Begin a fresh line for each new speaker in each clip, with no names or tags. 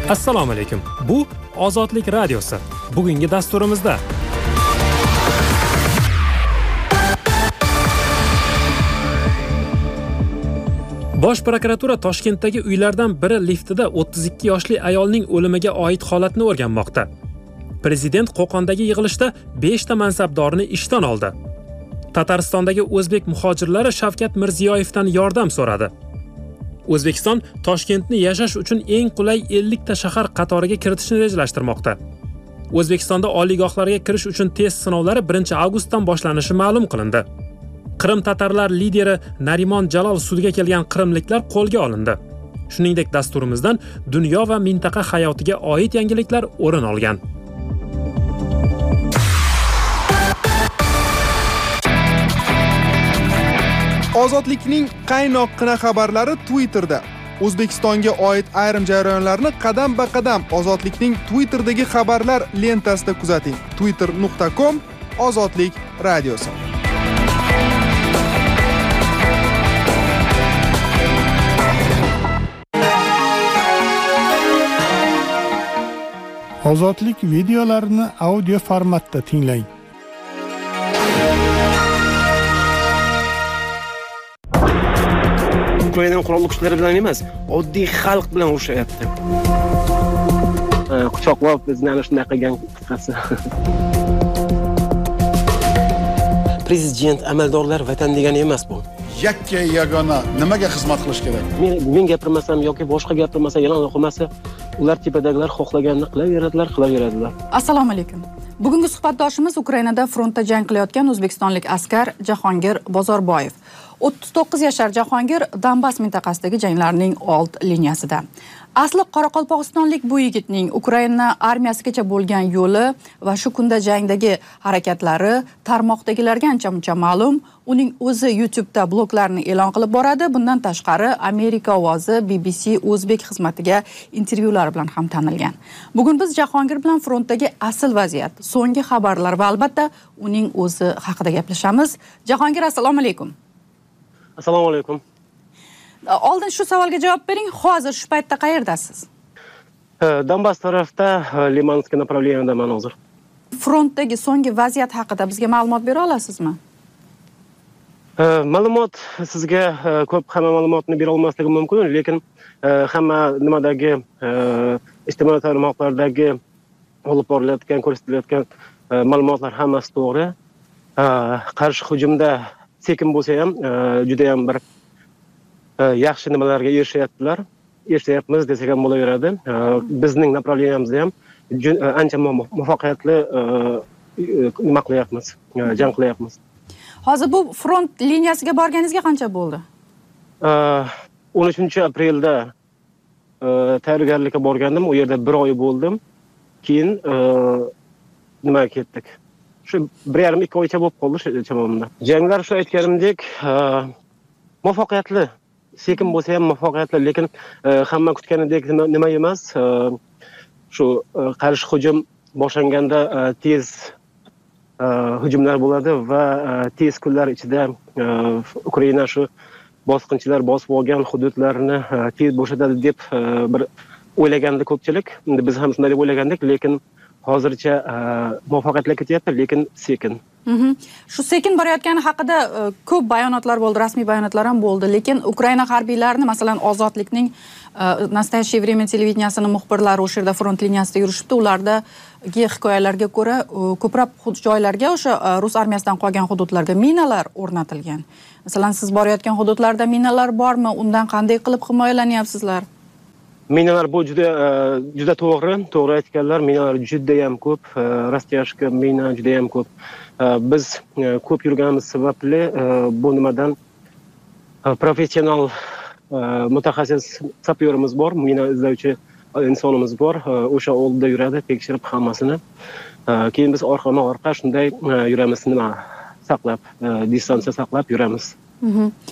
Assalomu alaykum. Bu Ozodlik radiosi. Bugungi dasturimizda Bosh prokuratura Toshkentdagi uylardan biri liftida 32 yoshli ayolning o'limiga oid holatni o'rganmoqda. Prezident Qo'qondagi yig'ilishda 5 ta mansabdorni ishdan oldi. Tataristondagi o'zbek muhojirlari Shavkat Mirziyoyevdan yordam so'radi. O'zbekiston Toshkentni yashash uchun eng qulay 50 ta shahar qatoriga kiritishni rejalashtirmoqda. O'zbekistonda oliygohlarga kirish uchun test sinovlari 1-avgustdan boshlanishi ma'lum qilindi. Qrim tatarlar lideri Narimon Jalol sudga kelgan qrimliklar qo'lga olindi. Shuningdek, dasturimizdan dunyo va mintaqa hayotiga oid yangiliklar o'rin olgan.
Ozodlikning qaynoqqina xabarlari Twitterda. O'zbekistonga oid ayrim jarayonlarni qadam-ba-qadam Ozodlikning Twitterdagi xabarlar lentasida kuzating. twitter.com Ozodlik radiosi.
Ozodlik videolarini audio formatda tinglang.
Ukraina qurolli kuchlari bilan emas, oddiy xalq bilan urushyapti. Quchoqlab bizni ana shunday qilgan qisqasi. Prezident amaldorlar vatan degani emas bu.
Yakka yagona nimaga xizmat qilish kerak?
Men gapirmasam yoki boshqa gapirmasa, e'lon qilmasa, ular tepadagilar xohlaganini qilaveradilar.
Assalomu alaykum. Bugungi suhbatdoshimiz Ukrainada frontda jang qilayotgan o'zbekistonlik askar Jahongir Bozorboyev. 39 yashar Jahongir Donbass mintaqasidagi janglarning old liniyasida. Asli Qoraqalpog'istonlik bu yigitning Ukraina armiyasigacha bo'lgan yo'li va shu kunda jangdagi harakatlari tarmoqdagilarga ancha-muncha ma'lum. Uning o'zi YouTube'da bloglarni e'lon qilib boradi. Bundan tashqari Amerika ovozi BBC o'zbek xizmatiga intervyular bilan ham tanilgan. Bugun biz Jahongir bilan frontdagi asl vaziyat, so'nggi xabarlar va albatta uning o'zi haqida gaplashamiz. Jahongir, assalomu alaykum.
Assalomu alaykum.
Oldin shu savolga javob bering. Hozir shu paytda qayerdasiz?
Donbass tarafda, Limanskiy направлениеdaman hozir.
Frontdagi so'nggi vaziyat haqida bizga ma'lumot bera olasizmi?
Ma'lumot sizga ko'p hamma ma'lumotni bera olmasligim mumkin, lekin hamma nimadagi ijtimoiy tarmoqlardagi olib borilayotgan, ko'rsatilayotgan ma'lumotlar hammasi to'g'ri. Qarshi hujumda sekin bo'lsa ham juda ham bir yaxshi nimalarga erishayapmiz desak ham bo'laveradi. Bizning направлениямizda ham ancha muvaffaqiyatli nima qilyapmiz, jang qilyapmiz.
Hozir bu front liniyasiga borganingizga qancha bo'ldi?
13-aprelda tayyorgarlikka borgandim. U yerda 1 oy bo'ldim. Keyin nimaga ketdik? Shu 1,5-2 oycha bo'lib qoldi chamamda. Janglar shu aytganimdek muvaffaqiyatli, sekin bo'lsa ham muvaffaqiyatli, lekin hamma kutganidek nima emas. Shu qarshi hujum boshlanganda tez hujumlar bo'ladi va tez kunlar ichida Ukraina shu bosqinchilar bosib olgan hududlarni tez bo'shatadi deb bir o'ylagandi ko'pchilik. Biz ham shunday deb o'ylagandik, lekin hozircha muvaffaqiyatli ketyapti, lekin sekin.
Shu sekin borayotgani haqida ko'p bayonotlar bo'ldi, rasmiy bayonotlar ham bo'ldi, lekin Ukraina harbiylarini, masalan, Ozodlikning Nastoящее время televideniyasining muxbirlari o'sha yerda front liniyasida yurishibdi. Ulardagi hikoyalarga ko'ra, ko'plab joylarga o'sha rus armiyasidan qolgan hududlarga minalar o'rnatilgan. Masalan, siz borayotgan hududlarda minalar bormi? Undan qanday qilib himoyalanyapsizlar?
Minalar bu juda to'g'ri aytganlar. Minalar juda ham ko'p, rastiyashka mina juda ham ko'p. Biz ko'p yurganimiz sababli bu nimadan professional mutaxassis sapyorimiz bor, mina izlovchi insonimiz bor. O'sha oldida yuradi, tekshirib hammasini. Keyin biz orqama-orqa shunday yuramiz, nima saqlab, distansiya saqlab yuramiz.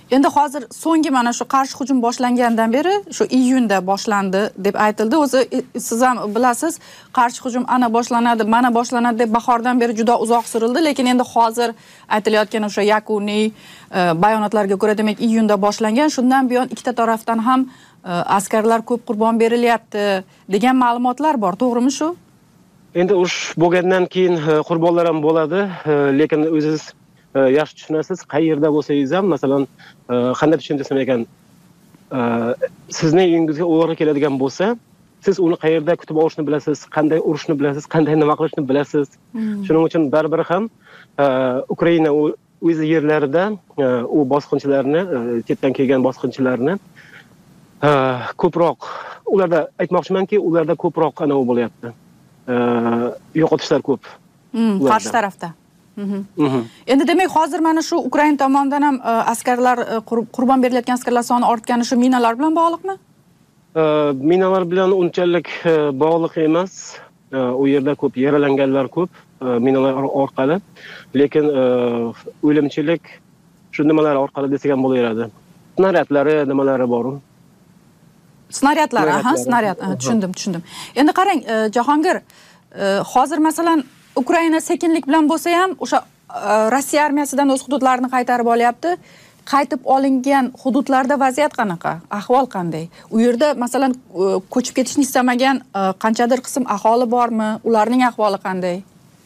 Endi hozir so'nggi mana shu qarshi hujum boshlangandan beri shu iyunda boshlandi deb aytildi. O'zi siz ham bilasiz, qarshi hujum ana boshlanadi, mana boshlanadi deb bahordan beri juda uzoq surildi, lekin endi hozir aytilayotgan o'sha yakuniy bayonotlarga ko'ra demak iyunda boshlangan. Shundan buyon ikkita tarafdan ham askarlar ko'p qurbon berilyapti degan ma'lumotlar bor, to'g'rimi shu?
Endi urush bo'lgandan keyin qurbonlar ham bo'ladi, lekin o'zingiz yaxshi tushunasiz, qayerda bo'lsangiz ham, masalan, qanday tushuntirsam ekan, sizning uyingizga o'g'ri keladigan bo'lsa, siz uni qayerda kutib olishni bilasiz, qanday urishni bilasiz, qanday nima qilishni bilasiz. Shuning uchun baribir ham Ukraina o'z yerlarida u bosqinchilarni, chetdan kelgan bosqinchilarni ko'proq, ularda aytmoqchimanki, ularda ko'proq anavi bo'lyapti. Yo'qotishlar ko'p.
Qarshi tarafda. Endi demak hozir mana shu Ukraina tomonidan ham askarlar qurbon berilayotgan askarlar soni ortgani shu minalar bilan bog'liqmi?
Minalar bilan unchalik bog'liq emas. U yerda ko'p yaralanganlar ko'p minalar orqali, lekin o'limchilik shu nimalar orqali desak ham bo'laveradi. Snaryadlari, nimalari bor.
Snaryadlar, snaryad, tushundim. Endi qarang, Jahongir, hozir masalan Ukraina sekinlik bilan bo'lsa ham o'sha Rossiya armiyasidan o'z hududlarini qaytarib olyapti. Qaytib olingan hududlarda vaziyat qanaqa? Ahvol qanday? U yerda masalan ko'chib ketishni istamagan qanchadir qism aholi bormi? Ularning ahvoli qanday?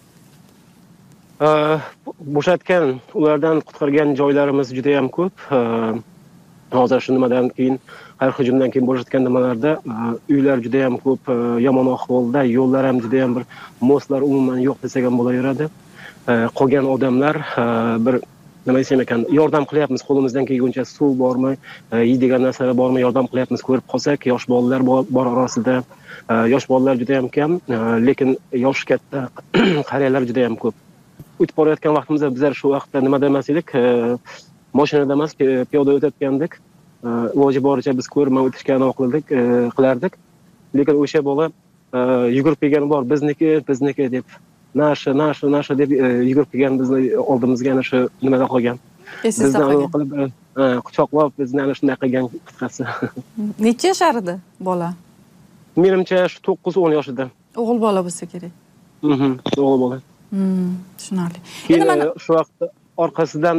Bo'shatgan, ulardan qutqargan joylarimiz juda ham ko'p. Hozir shu nimadan keyin, har hujumdan keyin bo'layotgan nimalarda uylar juda ham ko'p yomon ahvolda, yo'llar ham juda ham bir mostlar umuman yo'q desak ham bo'laveradi. Qolgan odamlar bir nima desam ekan, yordam qilyapmiz, qo'limizdan kelguncha suv bormi, yeydigan narsalar bormi, yordam qilyapmiz. Ko'rib qolsak, yosh bolalar bor orasida. Yosh bolalar juda ham kam, lekin yosh katta qariyalar juda ham ko'p. O'tib borayotgan vaqtimizda bizlar shu vaqtda nima demas edik, mashinada emas, piyoda o'tayotgandik. Iloji boricha biz ko'rmay o'tishga qilardik. Lekin o'sha bola yugurib kelgani bor, bizniki deb, nasha deb yugurib kelgan bizni oldimizga ana shu nimada qolgan. Bizni qilib quchoqlab bizni ana shunday qilgan qisqasi.
Necha yashar edi bola?
Menimcha shu 9-10 yoshida.
O'g'il bola bo'lsa kerak.
O'g'il bola.
Tushunarli.
Endi mana shu vaqtda orqasidan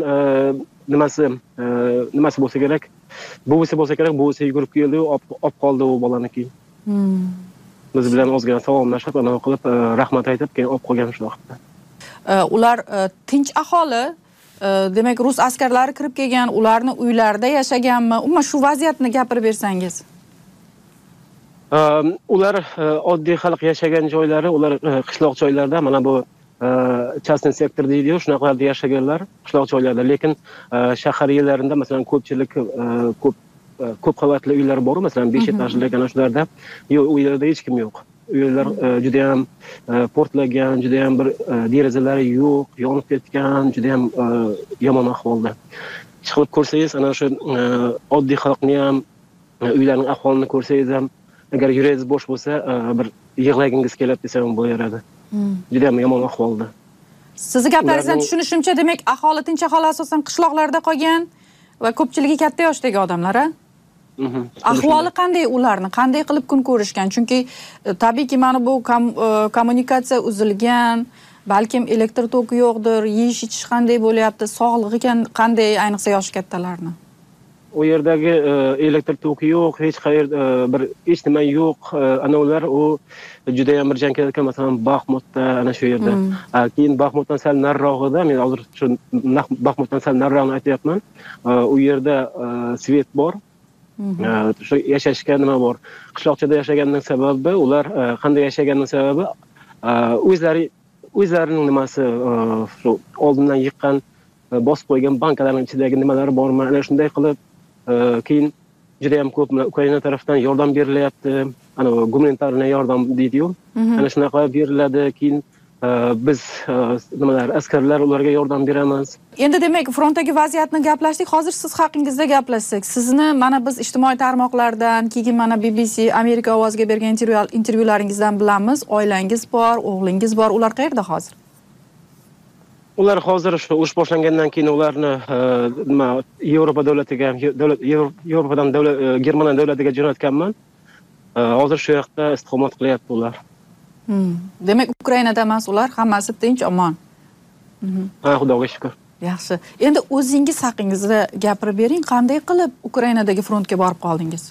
nimasi bo'lsa kerak, buvisi bo'lsa kerak, buvisi yugurib keldi, olib qoldi u bolani keyin. Biz bilan ozgina salomlashib, anavi qilib, rahmat aytib, keyin olib qolgan shu vaqtda.
Ular tinch aholi, demak rus askarlari kirib kelgan, ularni uylarida yashaganmi? Umuman shu vaziyatni gapirib bersangiz.
Ular oddiy xalq yashagan joylari, ular qishloq joylarda, mana bu частный sektor deydi-yu, shunaqalarda yashaganlar qishloq joylarda, lekin shahar yerlarida masalan ko'pchilik ko'p qavatli uylar bor, masalan 5 etajli ana shularda, yo'q, u yerda hech kim yo'q. Uylar juda ham portlagan, juda ham bir derazalari yo'q, yonib ketgan, juda ham yomon ahvolda. Chiqib ko'rsangiz, ana shu oddiy xalqni ham, uylarning ahvolini ko'rsangiz ham, agar yurangiz bo'sh bo'lsa, bir yig'lagingiz keladi desam bo'laveradi. Juda ham yomon ahvolda.
Sizni gaplaringizdan tushunishimcha, demak, aholi tinch aholi asosan qishloqlarda qolgan va ko'pchiligi katta yoshdagi odamlar, a? Ahvoli qanday ularni? Qanday qilib kun ko'rishgan? Chunki tabiiyki mana bu kommunikatsiya uzilgan, balkim elektr toki yo'qdir, yeyish-ichish qanday bo'lyapti, sog'lig'i qanday, ayniqsa yosh kattalarni?
U yerdagi elektr toki yo'q, hech nima yo'q. Ana ular u juda ham bir jang kelayotgan, masalan, Baxmutda ana shu yerda. Keyin Baxmutdan sal narrog'ida, men hozir shu Baxmutdan sal narrog'ini aytyapman. U yerda svet bor. Shu yashashga nima bor? Qishloqchada yashaganning sababi, ular qanday yashaganning sababi o'zlarining nimasi, shu oldindan yiqqan, bosib qo'ygan bankalarning ichidagi nimalari bormi? Ana shunday qilib keyin juda ham ko'p Ukraina tarafdan yordam berilyapti. Ana gumanitarniy yordam deydi-yu. Ana shunaqa beriladi. Keyin biz askarlar ularga yordam beramiz.
Endi demak, frontdagi vaziyatni gaplashdik. Hozir siz haqingizda gaplashsak, sizni mana biz ijtimoiy tarmoqlardan, keyin mana BBC Amerika ovoziga bergan intervyularingizdan bilamiz. Oilangiz bor, o'g'lingiz bor. Ular qayerda hozir?
ular hozir shu urush boshlangandan keyin ularni nima Yevropa davlatiga, Yevropadan Germaniya davlatiga jo'natganman. Hozir shu yoqda istiqomat qilyapti ular.
Demak, Ukrainada emas ular, hammasi tinch, omon.
Ha, Xudoga shukr.
Yaxshi. Endi o'zingiz haqingizda gapirib bering, qanday qilib Ukrainadagi frontga borib qoldingiz?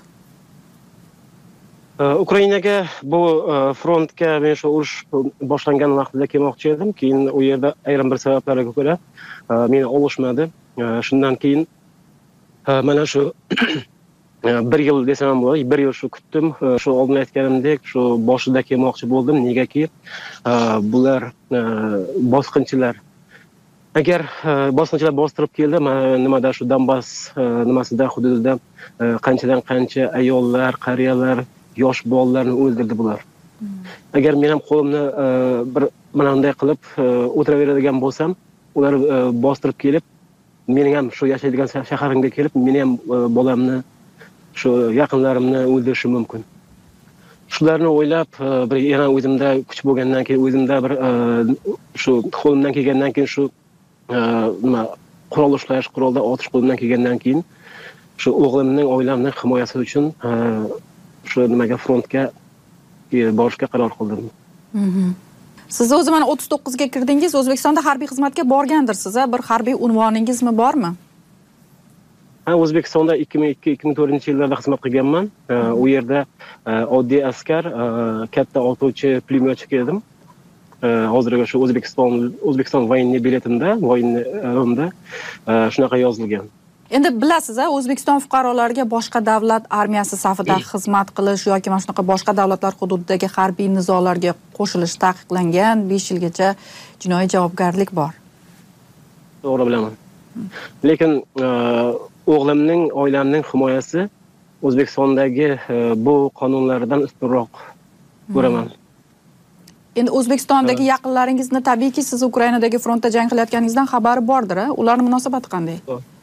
Ukrainaga bu frontga men shu urush boshlangan vaqtida kelmoqchi edim. Keyin u yerda ayrim bir sabablarga ko'ra meni olishmadi. Shundan keyin mana shu 1 yil desam bo'ladi, 1 yil shu kutdim. Shu oldin aytganimdek, shu boshida kelmoqchi bo'ldim. Negaki bular bosqinchilar. Agar bosqinchilar bostirib keldi, nimada shu Donbass nimasida hududida qanchadan qancha ayollar, qariyalar, yosh bolalarni o'ldirdi bular. Agar men ham qo'limni bir mana bunday qilib o'tiraveradigan bo'lsam, ular bostirib kelib, mening ham shu yashaydigan shaharimga kelib, meni ham bolamni, shu yaqinlarimni o'ldirishi mumkin. Shularni o'ylab, bir yana o'zimda kuch bo'lgandan keyin, o'zimda bir shu qo'limdan kelgandan keyin shu nima qurol ushlash, qurolda otish qo'limdan kelgandan keyin shu o'g'limning, oilamning himoyasi uchun shu nimaga frontga borishga qaror qildim.
Siz o'zi mana 39 ga kirdingiz, O'zbekistonda harbiy xizmatga borgandirsiz, bir harbiy unvoningizmi bormi?
Ha, O'zbekistonda 2002-2004-yillarda xizmat qilganman. U yerda oddiy askar, katta otuvchi, pulemyotchi edim. Hozirga shu O'zbekiston voyenniy biletimda, voyenniy shunaqa yozilgan.
Endi bilasiz, O'zbekiston fuqarolariga boshqa davlat armiyasi safida xizmat qilish yoki mana shunaqa boshqa davlatlar hududidagi harbiy nizolarga qo'shilish taqiqlangan, 5 yilgacha jinoiy javobgarlik bor.
To'g'ri bilaman. Lekin o'g'limning, oilamning himoyasi O'zbekistondagi bu qonunlardan ustunroq ko'raman.
Endi O'zbekistondagi yaqinlaringizni tabiiyki siz Ukrainadagi frontda jang qilayotganingizdan xabari bordir, ularning munosabati qanday?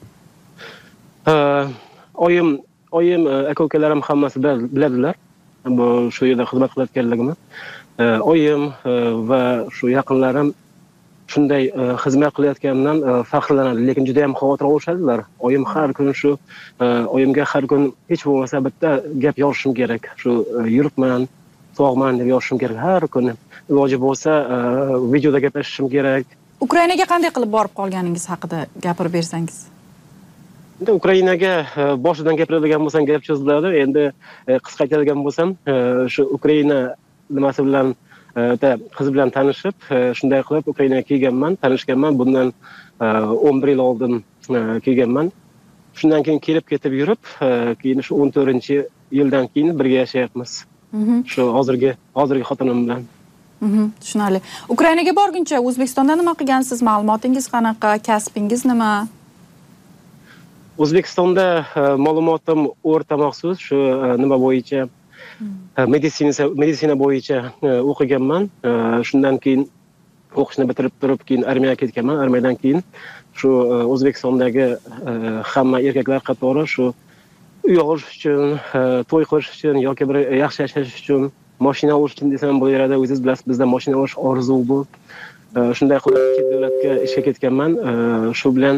Oyim aka-ukalarim hammasi biladilar. Bu shu yerda xizmat qilayotganligimni. Oyim va shu yaqinlarim shunday xizmat qilayotganimdan faxrlanadi, lekin juda ham xavotir olishadilar. Oyim har kun shu oyimga har kun hech bo'lmasa bitta gap yozishim kerak. Shu yuribman, sog'man deb yozishim kerak har kuni. Iloji bo'lsa videoda gaplashishim kerak.
Ukrainaga qanday qilib borib qolganingiz haqida gapirib bersangiz?
Endi Ukrainaga boshidan gapiradigan bo'lsam gap cho'ziladi. Endi qisqa aytadigan bo'lsam, shu Ukraina nimasi bilan qiz bilan tanishib, shunday qilib Ukrainaga kelganman, tanishganman. Bundan 11 yil oldin kelganman. Shundan keyin kelib ketib yurib, keyin shu 14-yildan keyin birga yashayapmiz. Shu hozirgi xotinim bilan.
Tushunarli. Ukrainaga borguncha O'zbekistonda nima qilgansiz? Ma'lumotingiz qanaqa? Kasbingiz nima?
O'zbekistonda ma'lumotim o'rta maxsus, shu nima bo'yicha meditsina bo'yicha o'qiganman. Shundan keyin o'qishni bitirib turib, keyin armiyaga ketganman. Armiyadan keyin shu O'zbekistondagi hamma erkaklar qatori shu uy olish uchun, to'y qilish uchun yoki bir yaxshi yashash uchun, mashina olish uchun desam bo'laveradi. O'zingiz bilasiz, bizda mashina olish orzu bu. Shunday qilib chet davlatga ishga ketganman. Shu bilan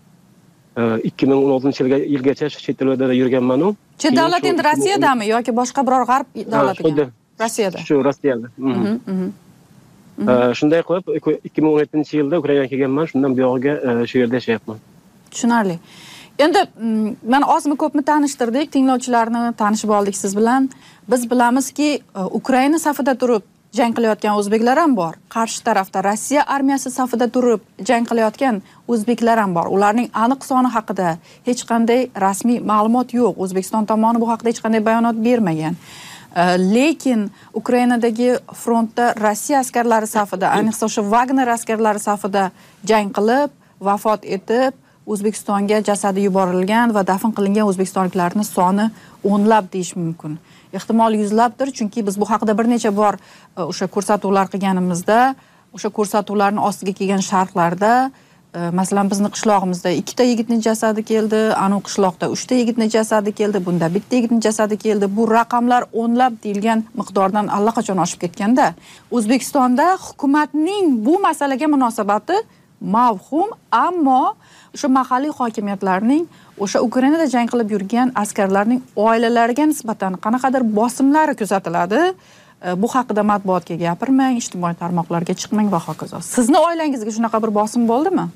2016-yilgacha chet davlatda yurganman-u.
Chet davlat endi Rossiyadami yoki boshqa biror g'arb davlatiga? Rossiyada.
Shu Rossiyada. Shunday qilib 2017-yilda Ukrainaga kelganman. Shundan buyog'iga shu yerda yashayapman.
Tushunarli. Endi mana ozmi ko'pmi tanishtirdik, tinglovchilarni tanishib oldik siz bilan. Biz bilamizki, Ukraina safida turib jang qilayotgan o'zbeklar ham bor. Qarshi tarafda Rossiya armiyasi safida turib jang qilayotgan o'zbeklar ham bor. Ularning aniq soni haqida hech qanday rasmiy ma'lumot yo'q. O'zbekiston tomoni bu haqida hech qanday bayonot bermagan. Lekin Ukrainadagi frontda Rossiya askarlari safida, ayniqsa o'sha Wagner askarlari safida jang qilib, vafot etib, O'zbekistonga jasadi yuborilgan va dafn qilingan o'zbekistonliklarning soni o'nlab deyish mumkin. Ehtimol yuzlabdir, chunki biz bu haqida bir necha bor o'sha ko'rsatuvlar qilganimizda, o'sha ko'rsatuvlarning ostiga kelgan sharhlarda, masalan bizning qishlog'imizda 2 ta yigitning jasadi keldi, anu qishloqda 3 ta yigitning jasadi keldi, bunda 1 ta yigitning jasadi keldi. Bu raqamlar o'nlab deyilgan miqdordan allaqachon oshib ketganda, O'zbekistonda hukumatning bu masalaga munosabati mavhum, ammo o'sha mahalliy hokimiyatlarning o'sha Ukrainada jang qilib yurgan askarlarning oilalariga nisbatan qanaqadir bosimlari kuzatiladi. Bu haqida matbuotga gapirmang, ijtimoiy tarmoqlarga chiqmang va hokazo. Sizni oilangizga shunaqa bir bosim bo'ldimi?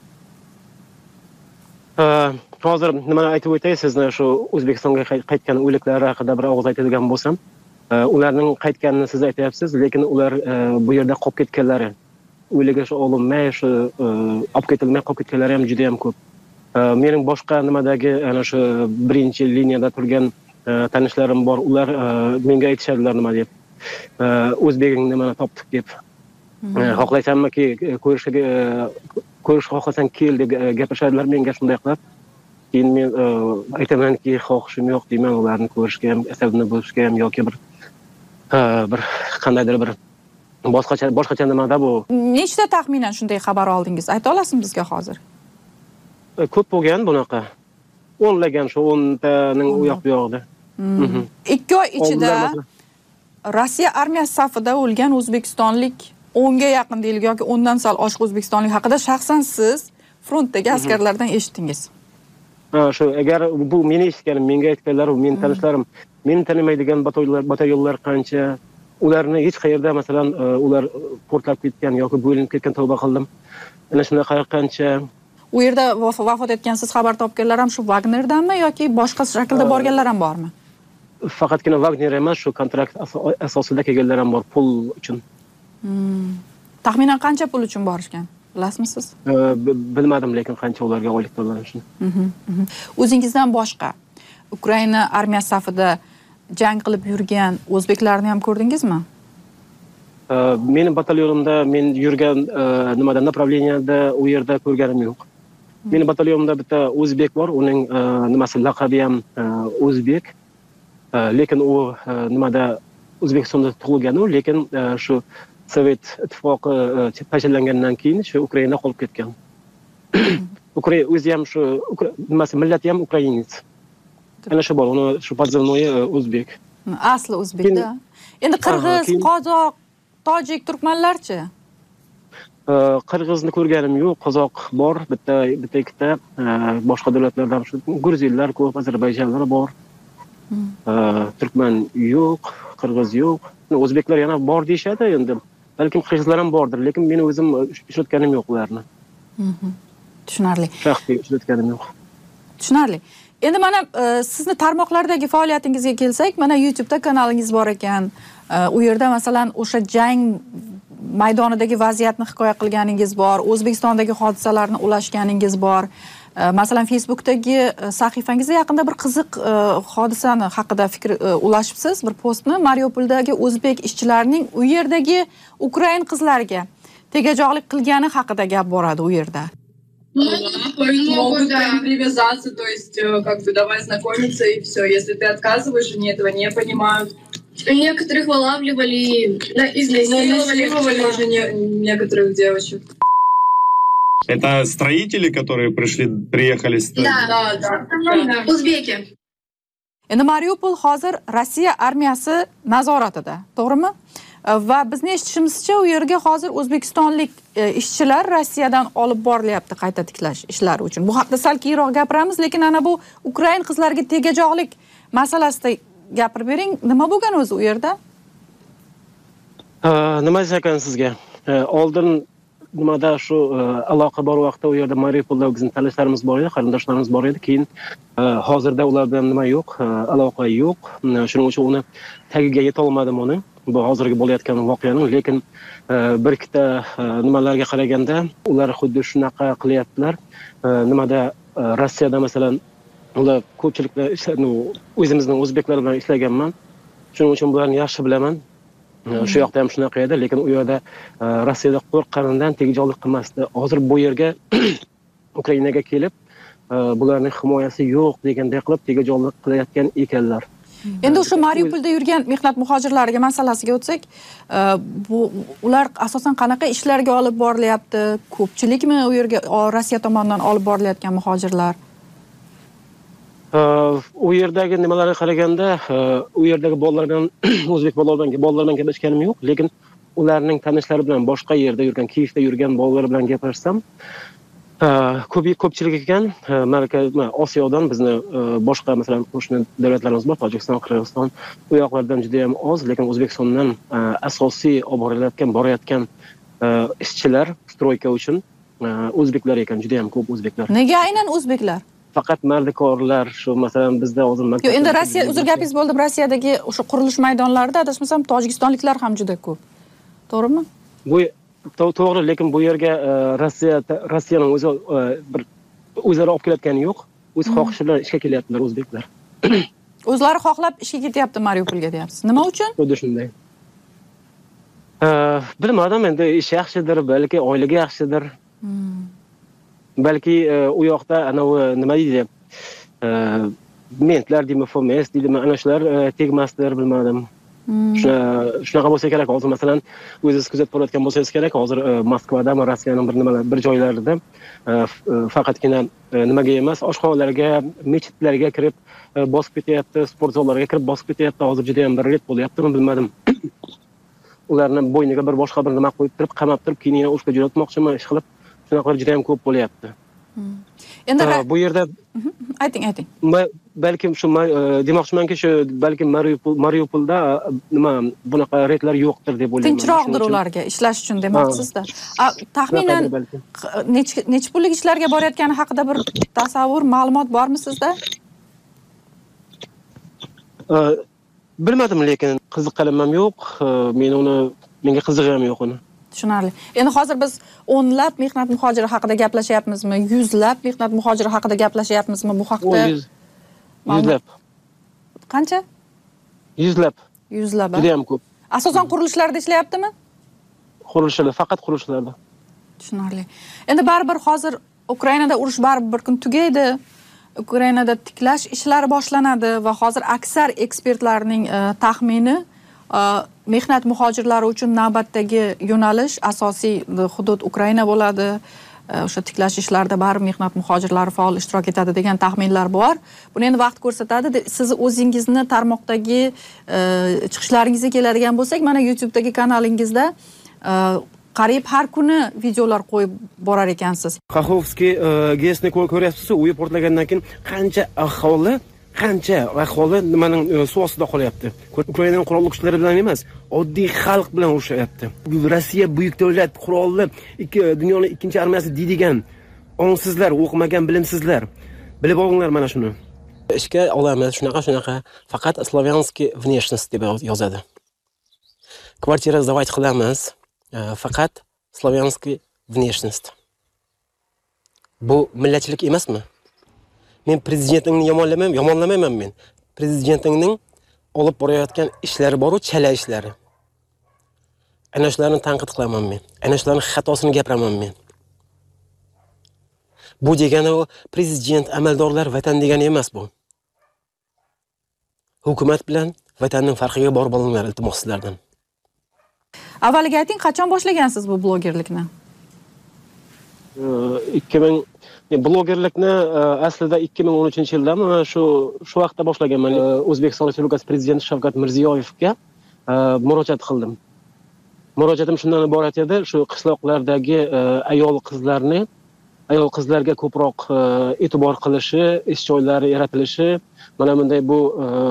Hozir nimani aytib o'tay, sizni shu O'zbekistonga qaytgan o'liklar haqida bir og'iz aytadigan bo'lsam, ularning qaytganini siz aytyapsiz, lekin ular bu yerda qolib ketganlari, o'liga shu olinmay, shu olib ketilmay qolib ketganlari ham juda ham ko'p. Mening boshqa nimadagi ana shu birinchi liniyada turgan tanishlarim bor, ular menga aytishadilar nima deb. O'zbeging nimani topdik deb. Xohlaysanmi-ki ko'rish xohlasang kel deb gapirishadilar menga shunday qilib. Keyin men aytamanki, xohishim yo'q deyman, ularni ko'rishga ham, asabini bo'lishga ham yoki bir qandaydir bir boshqacha nimada bu.
Nechta taxminan shunday xabar oldingiz? Ayta olasizmi bizga hozir?
Ko'p bo'lgan bunaqa. 10lagan shu 10taning u yoq bu yoqda.
2 oy ichida Rossiya armiyasi safida o'lgan o'zbekistonlik 10 ga yaqin deylik yoki 10 dan sal oshiq o'zbekistonlik haqida shaxsan siz frontdagi askarlardan eshitdingiz.
Shu agar bu meni eshitganim, menga aytganlar, meni tanishlarim, meni tanimaydigan batalyonlar qancha, ularni hech qayerda masalan ular portlab ketgan yoki bo'linib ketgan tavba qildim. Ana shunaqa qancha.
U yerda vafot etgan siz xabar topganlar ham shu Wagnerdanmi yoki boshqa shaklda borganlar ham bormi?
Faqatgina Wagner emas, shu kontrakt asosida kelganlar ham bor pul uchun.
Taxminan qancha pul uchun borishgan? Bilasizmi siz?
Bilmadim, lekin qancha ularga oylik to'lanishi.
O'zingizdan boshqa Ukraina armiyasi safida jang qilib yurgan o'zbeklarni ham ko'rdingizmi?
Mening batalyonimda men yurgan nimada направленияda u yerda ko'rganim yo'q. Mening batalyonimda bitta o'zbek bor, uning nimasi laqabi ham o'zbek. Lekin u nimada O'zbekistonda tug'ilgan, lekin shu Sovet ittifoqi parchalangandan keyin shu Ukrainada qolib ketgan. Ukraina o'zi ham shu nimasi millati ham ukrainец. Ana shu bor, uni shu pozivnoyi o'zbek.
Asli o'zbekda. Endi qirg'iz, qozoq, tojik, turkmanlarchi?
Qirg'izni ko'rganim yo'q, qozoq bor, bitta ikkita, boshqa davlatlardan shu gruzillar ko'p, ozarbayjonlar bor. Turkman yo'q, qirg'iz yo'q. O'zbeklar yana bor deyshadi endi. Balkim qirg'izlar ham bordir, lekin men o'zim ishlatganim yo'q ularni.
Tushunarli.
Shaxsiy ishlatganim yo'q.
Tushunarli. Endi mana sizni tarmoqlardagi faoliyatingizga kelsak, mana YouTube'da kanalingiz bor ekan. U yerda masalan o'sha jang maydonidagi vaziyatni hikoya qilganingiz bor, O'zbekistondagi hodisalarni ulashganingiz bor. Masalan, Facebook'dagi sahifangizda yaqinda bir qiziq hodisani haqida fikr ulashibsiz, bir postni Mariupoldagi o'zbek ishchilarning u yerdagi ukrain qizlariga tegajoqlik qilgani haqida gap boradi u yerda.
Могут прям привязаться, то есть как-то давай знакомиться и все. Если ты отказываешь, они этого не понимают.
Некоторых вылавливали,
Изнасиловали уже некоторых девочек.
Это строители, которые приехали с...
Да. Узбеки.
Endi Mariupol hozir Rossiya armiyasi nazoratida, to'g'rimi? Va bizni eshitishimizcha u yerga hozir o'zbekistonlik ishchilar Rossiyadan olib borilyapti qayta tiklash ishlari uchun. Bu haqda sal keyinroq gapiramiz, lekin ana bu Ukrain qizlariga tegajoqlik masalasida gapirib bering. Nima bo'lgan o'zi u yerda?
Nima ekan sizga? Oldin nimada shu aloqa bor vaqtda u yerda Mariupolda bizning tanishlarimiz bor edi, qarindoshlarimiz bor edi. Keyin hozirda ular bilan nima yo'q, aloqa yo'q. Shuning uchun uni tagiga yeta olmadim uni. Bu hozirgi bo'layotgan voqeaning, lekin bir ikkita nimalarga qaraganda ular xuddi shunaqa qilyaptilar. Nimada Rossiyada masalan ular ko'pchiliklar o'zimizning o'zbeklar bilan ishlaganman. Shuning uchun bularni yaxshi bilaman. Shu yoqda ham shunaqa edi, lekin u yerda Rossiyada qo'rqqanidan tegajoqlik qilmasdi. Hozir bu yerga Ukrainaga kelib, bularning himoyasi yo'q deganday qilib tegajoqlik qilayotgan ekanlar.
Endi o'sha Mariupolda yurgan mehnat muhojirlariga masalasiga o'tsak, ular asosan qanaqa ishlarga olib borilyapti? Ko'pchilikmi u yerga Rossiya tomonidan olib borilayotgan muhojirlar?
U yerdagi nimalarga qaraganda, u yerdagi bolalar bilan o'zbek bolalar bilan gaplashganim yo'q, lekin ularning tanishlari bilan boshqa yerda yurgan, Kiyevda yurgan bolalar bilan gaplashsam, Ko'pchilik ekan, Osiyodan bizni boshqa masalan qo'shni davlatlarimiz bor, Tojikiston, Qirg'iziston, u yoqlardan juda ham oz, lekin O'zbekistondan asosiy olib borayotgan ishchilar stroyka uchun o'zbeklar ekan, juda ham ko'p o'zbeklar.
Nega aynan o'zbeklar?
Faqat mardikorlar, shu masalan bizda hozir
Yo'q, endi Rossiya, uzr gapingiz bo'ldi, Rossiyadagi o'sha qurilish maydonlarida adashmasam tojikistonliklar ham juda ko'p. To'g'rimi?
Bu to'g'ri, lekin bu yerga Rossiyaning o'zi bir o'zlari olib kelayotgani yo'q. O'z xohishi bilan ishga kelyaptilar o'zbeklar.
O'zlari xohlab ishga ketyapti Mariupolga deyapsiz. Nima uchun?
Xuddi shunday. Bilmadim, endi ish yaxshidir, balki oilaga yaxshidir. Balki u yoqda nima deydi? Mentlar deymi, FOMS deydimi, ana shular tegmasdir, bilmadim. Shunaqa bo'lsa kerak. Hozir masalan o'zingiz kuzatib borayotgan bo'lsangiz kerak, hozir Moskvada, Rossiyaning bir joylarida faqatgina nimaga emas, oshxonalarga, mechitlarga kirib bosib ketyapti, sport zallariga kirib bosib ketyapti. Hozir juda ham bir ret bo'lyaptimi, bilmadim. Ularni bo'yniga bir boshqa bir nima qo'yib turib, qamab turib, keyin yana o'shga jo'natmoqchimi, ish qilib, shunaqa juda ham ko'p bo'lyapti.
Endi
bu yerda
ayting.
Balkim shu demoqchimanki, shu balki Mariupolda nima bunaqa retlar yo'qdir deb o'ylayman.
Tinchroqdir ularga ishlash uchun demoqchisiz-da. Taxminan necha pullik ishlarga borayotgani haqida bir tasavvur, ma'lumot bormi sizda?
Bilmadim, lekin qiziqqanim ham yo'q. Menga qizig'i ham yo'q uni.
Tushunarli. Endi hozir biz o'nlab mehnat muhojiri haqida gaplashyapmizmi? Yuzlab mehnat muhojiri haqida gaplashyapmizmi bu haqda?
Yuzlab.
Qancha?
Yuzlab.
Yuzlab.
Juda ham ko'p.
Asosan qurilishlarda ishlayaptimi?
Faqat qurilishlarda.
Tushunarli. Endi baribir hozir Ukrainada urush baribir bir kun tugaydi. Ukrainada tiklash ishlari boshlanadi va hozir aksar ekspertlarning taxmini mehnat muhojirlari uchun navbatdagi yo'nalish asosiy hudud Ukraina bo'ladi. O'sha tiklash ishlarida baribir mehnat muhojirlari faol ishtirok etadi degan taxminlar bor. Buni endi vaqt ko'rsatadi. Siz o'zingizni tarmoqdagi chiqishlaringizga keladigan bo'lsak, mana YouTube'dagi kanalingizda qariyb har kuni videolar qo'yib borar ekansiz.
Kakhovskiy GESni ko'ryapsiz, u portlagandan keyin qancha aholi nimaning suv ostida qolyapti. Ukrainaning qurolli kuchlari bilan emas, oddiy xalq bilan urushyapti. Rossiya buyuk davlat, qurolli dunyoning ikkinchi armiyasi deydigan ongsizlar, o'qimagan bilimsizlar. Bilib olinglar mana shuni. Ishga olamiz, shunaqa, faqat Slavyanskiy внешность deb yozadi. Kvartira sdavать qilamiz, faqat Slavyanskiy внешность. Bu millatchilik emasmi? Men prezidentingni yomonlamayman men. Prezidentingning olib borayotgan ishlari bor-ku, chala ishlari. Ana shularni tanqid qilaman men. Ana shularning xatosini gapiraman men. Bu degani u prezident, amaldorlar vatan degani emas bu. Hukumat bilan vatanning farqiga borib olinglar, iltimos sizlardan.
Avvaliga ayting, qachon boshlagansiz bu blogerlikni?
2000 aslida 2013-yildan shu vaqtda boshlaganman. O'zbekiston Respublikasi Prezidenti Shavkat Mirziyoyevga murojaat qildim. Murojaatim shundan iborat edi, shu qishloqlardagi ayol qizlarga ko'proq e'tibor qilishi, ish joylari yaratilishi, mana bunday bu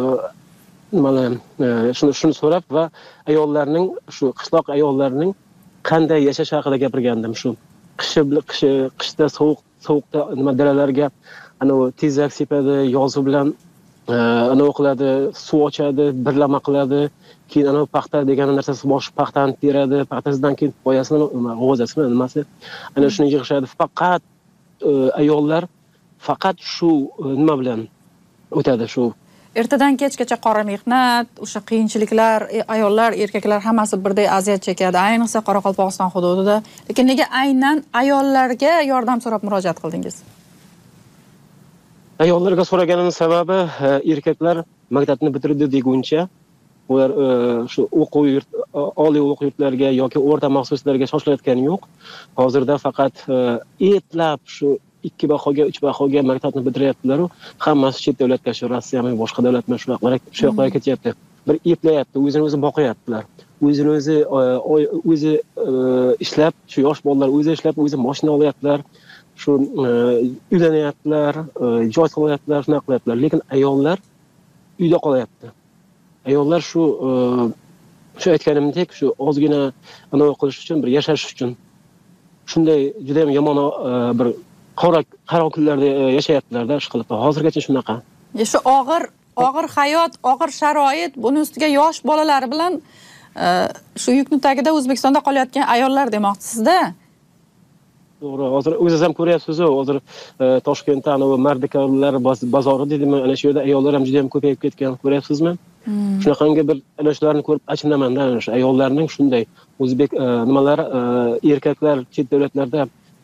shuni so'rab va qishloq ayollarining qanday yashash haqida gapirgandim. Shu qishda sovuqda dalalarga tezak sepadi, yozuv bilan qiladi, suv ochadi, birlama qiladi, keyin paxta degan narsasi bosh paxtani teradi, paxtasidan keyin poyasini, g'o'zasini nimasi, shuni yig'ishadi. Faqat ayollar faqat shu nima bilan o'tadi, shu
ertadan kechgacha qora mehnat, o'sha qiyinchiliklar, ayollar, erkaklar hammasi birday aziyat chekadi, ayniqsa Qoraqalpog'iston hududida. Lekin nega aynan ayollarga yordam so'rab murojaat qildingiz?
Ayollarga so'raganim sababi, erkaklar maktabni bitirdi deguncha, ular shu oliy o'quv yurtlariga yoki o'rta maxsuslarga shoshilayotgani yo'q. Hozirda faqat etlab shu 2 bahoga, 3 bahoga maktabni bitiryaptilar. Hammasi chet davlatga, shu Rossiyami, boshqa davlatmi shu yoqlarga ketyapti. Bir eplayapti, o'zini boqyaptilar. O'zi ishlab, shu yosh bolalar o'zi ishlab, o'zi mashina olyaptilar. shu uylanyaptilar, joy solyaptilar, shunaqa qilyaptilar. Lekin ayollar uyda qolyapti. Ayollar shu aytganimdek, shu ozgina anavi qilish uchun, bir yashash uchun shunday juda ham yomon bir qaro kunlarda yashayaptilar-da, ish qilib. Hozirgacha shunaqa.
Shu og'ir hayot, og'ir sharoit, buni ustiga yosh bolalari bilan shu yukning tagida O'zbekistonda qolayotgan ayollar demoqchisizda.
To'g'ri, hozir o'zingiz ham ko'ryapsiz-ku, hozir Toshkentda anavi Mardikorlar bozori deydimi, ana shu yerda ayollar ham juda ham ko'payib ketgan, ko'ryapsizmi? Shunaqangi bir ana shularni ko'rib achinamanda, ana shu ayollarning shunday o'zbek nimalar, erkaklar chet davlatlarda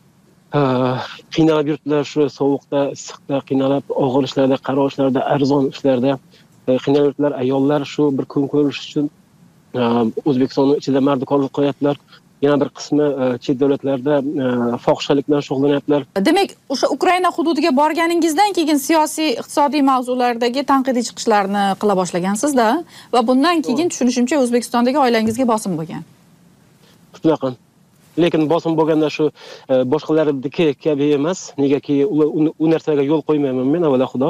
qiynalib yuribdilar, shu sovuqda, issiqda qiynalib, og'ir ishlarda, qaro ishlarda, arzon ishlarda qiynalib yuribdilar. Ayollar shu bir kun ko'rish uchun O'zbekistonning ichida mardikorlik qilyaptilar. Yana bir qismi chet davlatlarda fohishalik bilan shug'ullanyaptilar.
Demak, o'sha Ukraina hududiga borganingizdan keyin siyosiy, iqtisodiy mavzulardagi tanqidiy chiqishlarni qila boshlagansiz-da va bundan keyin tushunishimcha O'zbekistondagi oilangizga bosim bo'lgan.
Shunaqa. Lekin bosim bo'lganda shu boshqalardagi kabi emas. Negaki u narsaga yo'l qo'ymayman men, avvalo Xudo.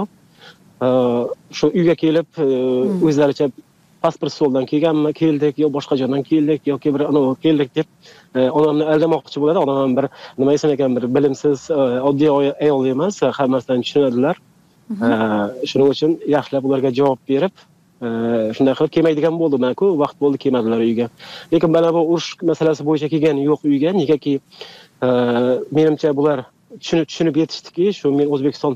Shu uyga kelib o'zlaricha pasport stoldan keldik, yo boshqa joydan keldik, yoki bir keldik deb onamni aldamoqchi bo'ladi. Onam ham bir nima desam ekan, bir bilimsiz, oddiy ayol emas, hammasini tushunadilar. Shuning uchun yaxshilab ularga javob berib, shunday qilib kelmaydigan bo'ldim-ku, vaqt bo'ldi kelmadilar uyga. Lekin mana bu urush masalasi bo'yicha kelgani yo'q uyga, negaki menimcha bular tushunib yetishdiki, shu men O'zbekiston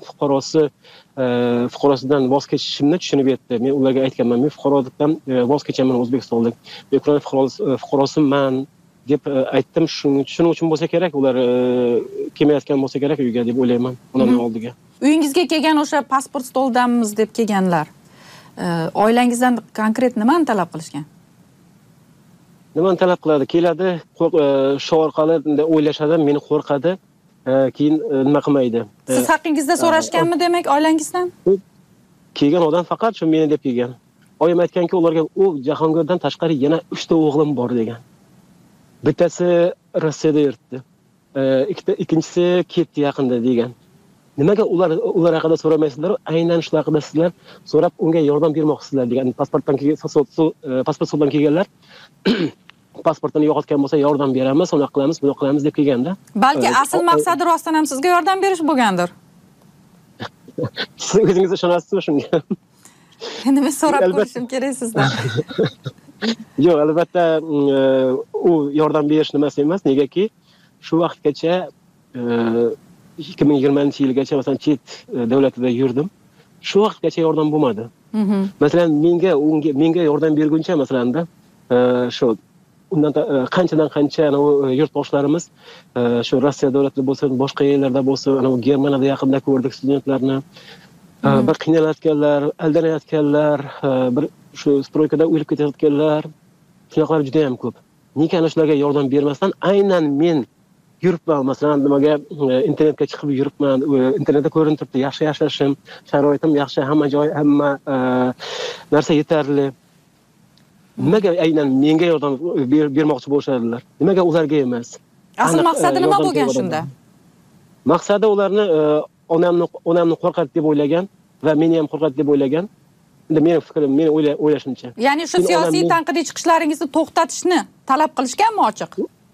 fuqarosidan voz kechishimni tushunib yetdi. Men ularga aytganman, men fuqarolikdan voz kechaman O'zbekistonlik. Men Ukraina fuqarosiman deb aytdim. Shuning uchun bo'lsa kerak, ular kelmayotgan bo'lsa kerak uyga deb o'ylayman, onamning oldiga.
Uyingizga kelgan o'sha pasport stoldanmiz deb kelganlar, oilangizdan konkret nimani talab qilishgan?
Nimani talab qiladi? Keladi, shu orqali o'ylashadi, meni qo'rqadi. Keyin nima qilmaydi.
Siz haqingizda so'rashganmi demak oilangizdan?
Kelgan odam faqat shu meni deb kelgan. Oyim aytganki, ularga u Jahongirdan tashqari yana 3 ta o'g'lim bor degan. Bittasi Rossiyada yuribdi. Ikkinchisi ketdi yaqinda degan. Nimaga ular haqida so'ramaysizlar? Aynan shu haqida sizlar so'rab unga yordam bermoqsizlar degan. Pasport stoldan kelganlar pasportini yo'qotgan bo'lsa yordam beramiz, uni qilamiz, buni qilamiz deb kelganda.
Balki asl maqsadi rostdan ham sizga yordam berish bo'lgandir.
Siz o'zingiz ishonasizmi shunga?
Endi men so'rab ko'rishim kerak sizdan.
Yo'q, albatta u yordam berish nimasi emas, negaki shu vaqtgacha 2020-yilgacha masalan chet davlatida yurdim. Shu vaqtgacha yordam bo'lmadi. Masalan, menga yordam berguncha masalanda shu undan qanchadan qancha yurtboshlarimiz shu Rossiya davlatida bo'lsin, boshqa yerlarda bo'lsin, Germaniyada yaqinda ko'rdik studentlarni. Bir qiynalayotganlar, aldanayotganlar, bir shu stroykada o'lib ketayotganlar, shunaqalar juda ham ko'p. Nega ana shularga yordam bermasdan aynan men yuribman, masalan, nimaga internetga chiqib yuribman, internetda ko'rinib turibdi, yaxshi yashashim, sharoitim yaxshi, hamma joy, hamma narsa yetarli. Nimaga aynan menga yordam bermoqchi bo'lishadilar? Nimaga ularga emas?
Asl maqsadi nima bo'lgan shunda?
Maqsadi ularni onamni qo'rqadi deb o'ylagan va meni ham qo'rqadi deb o'ylagan. Endi mening fikrim, meni o'ylashimcha.
Ya'ni shu siyosiy tanqidiy chiqishlaringizni to'xtatishni talab qilishganmi ochiq?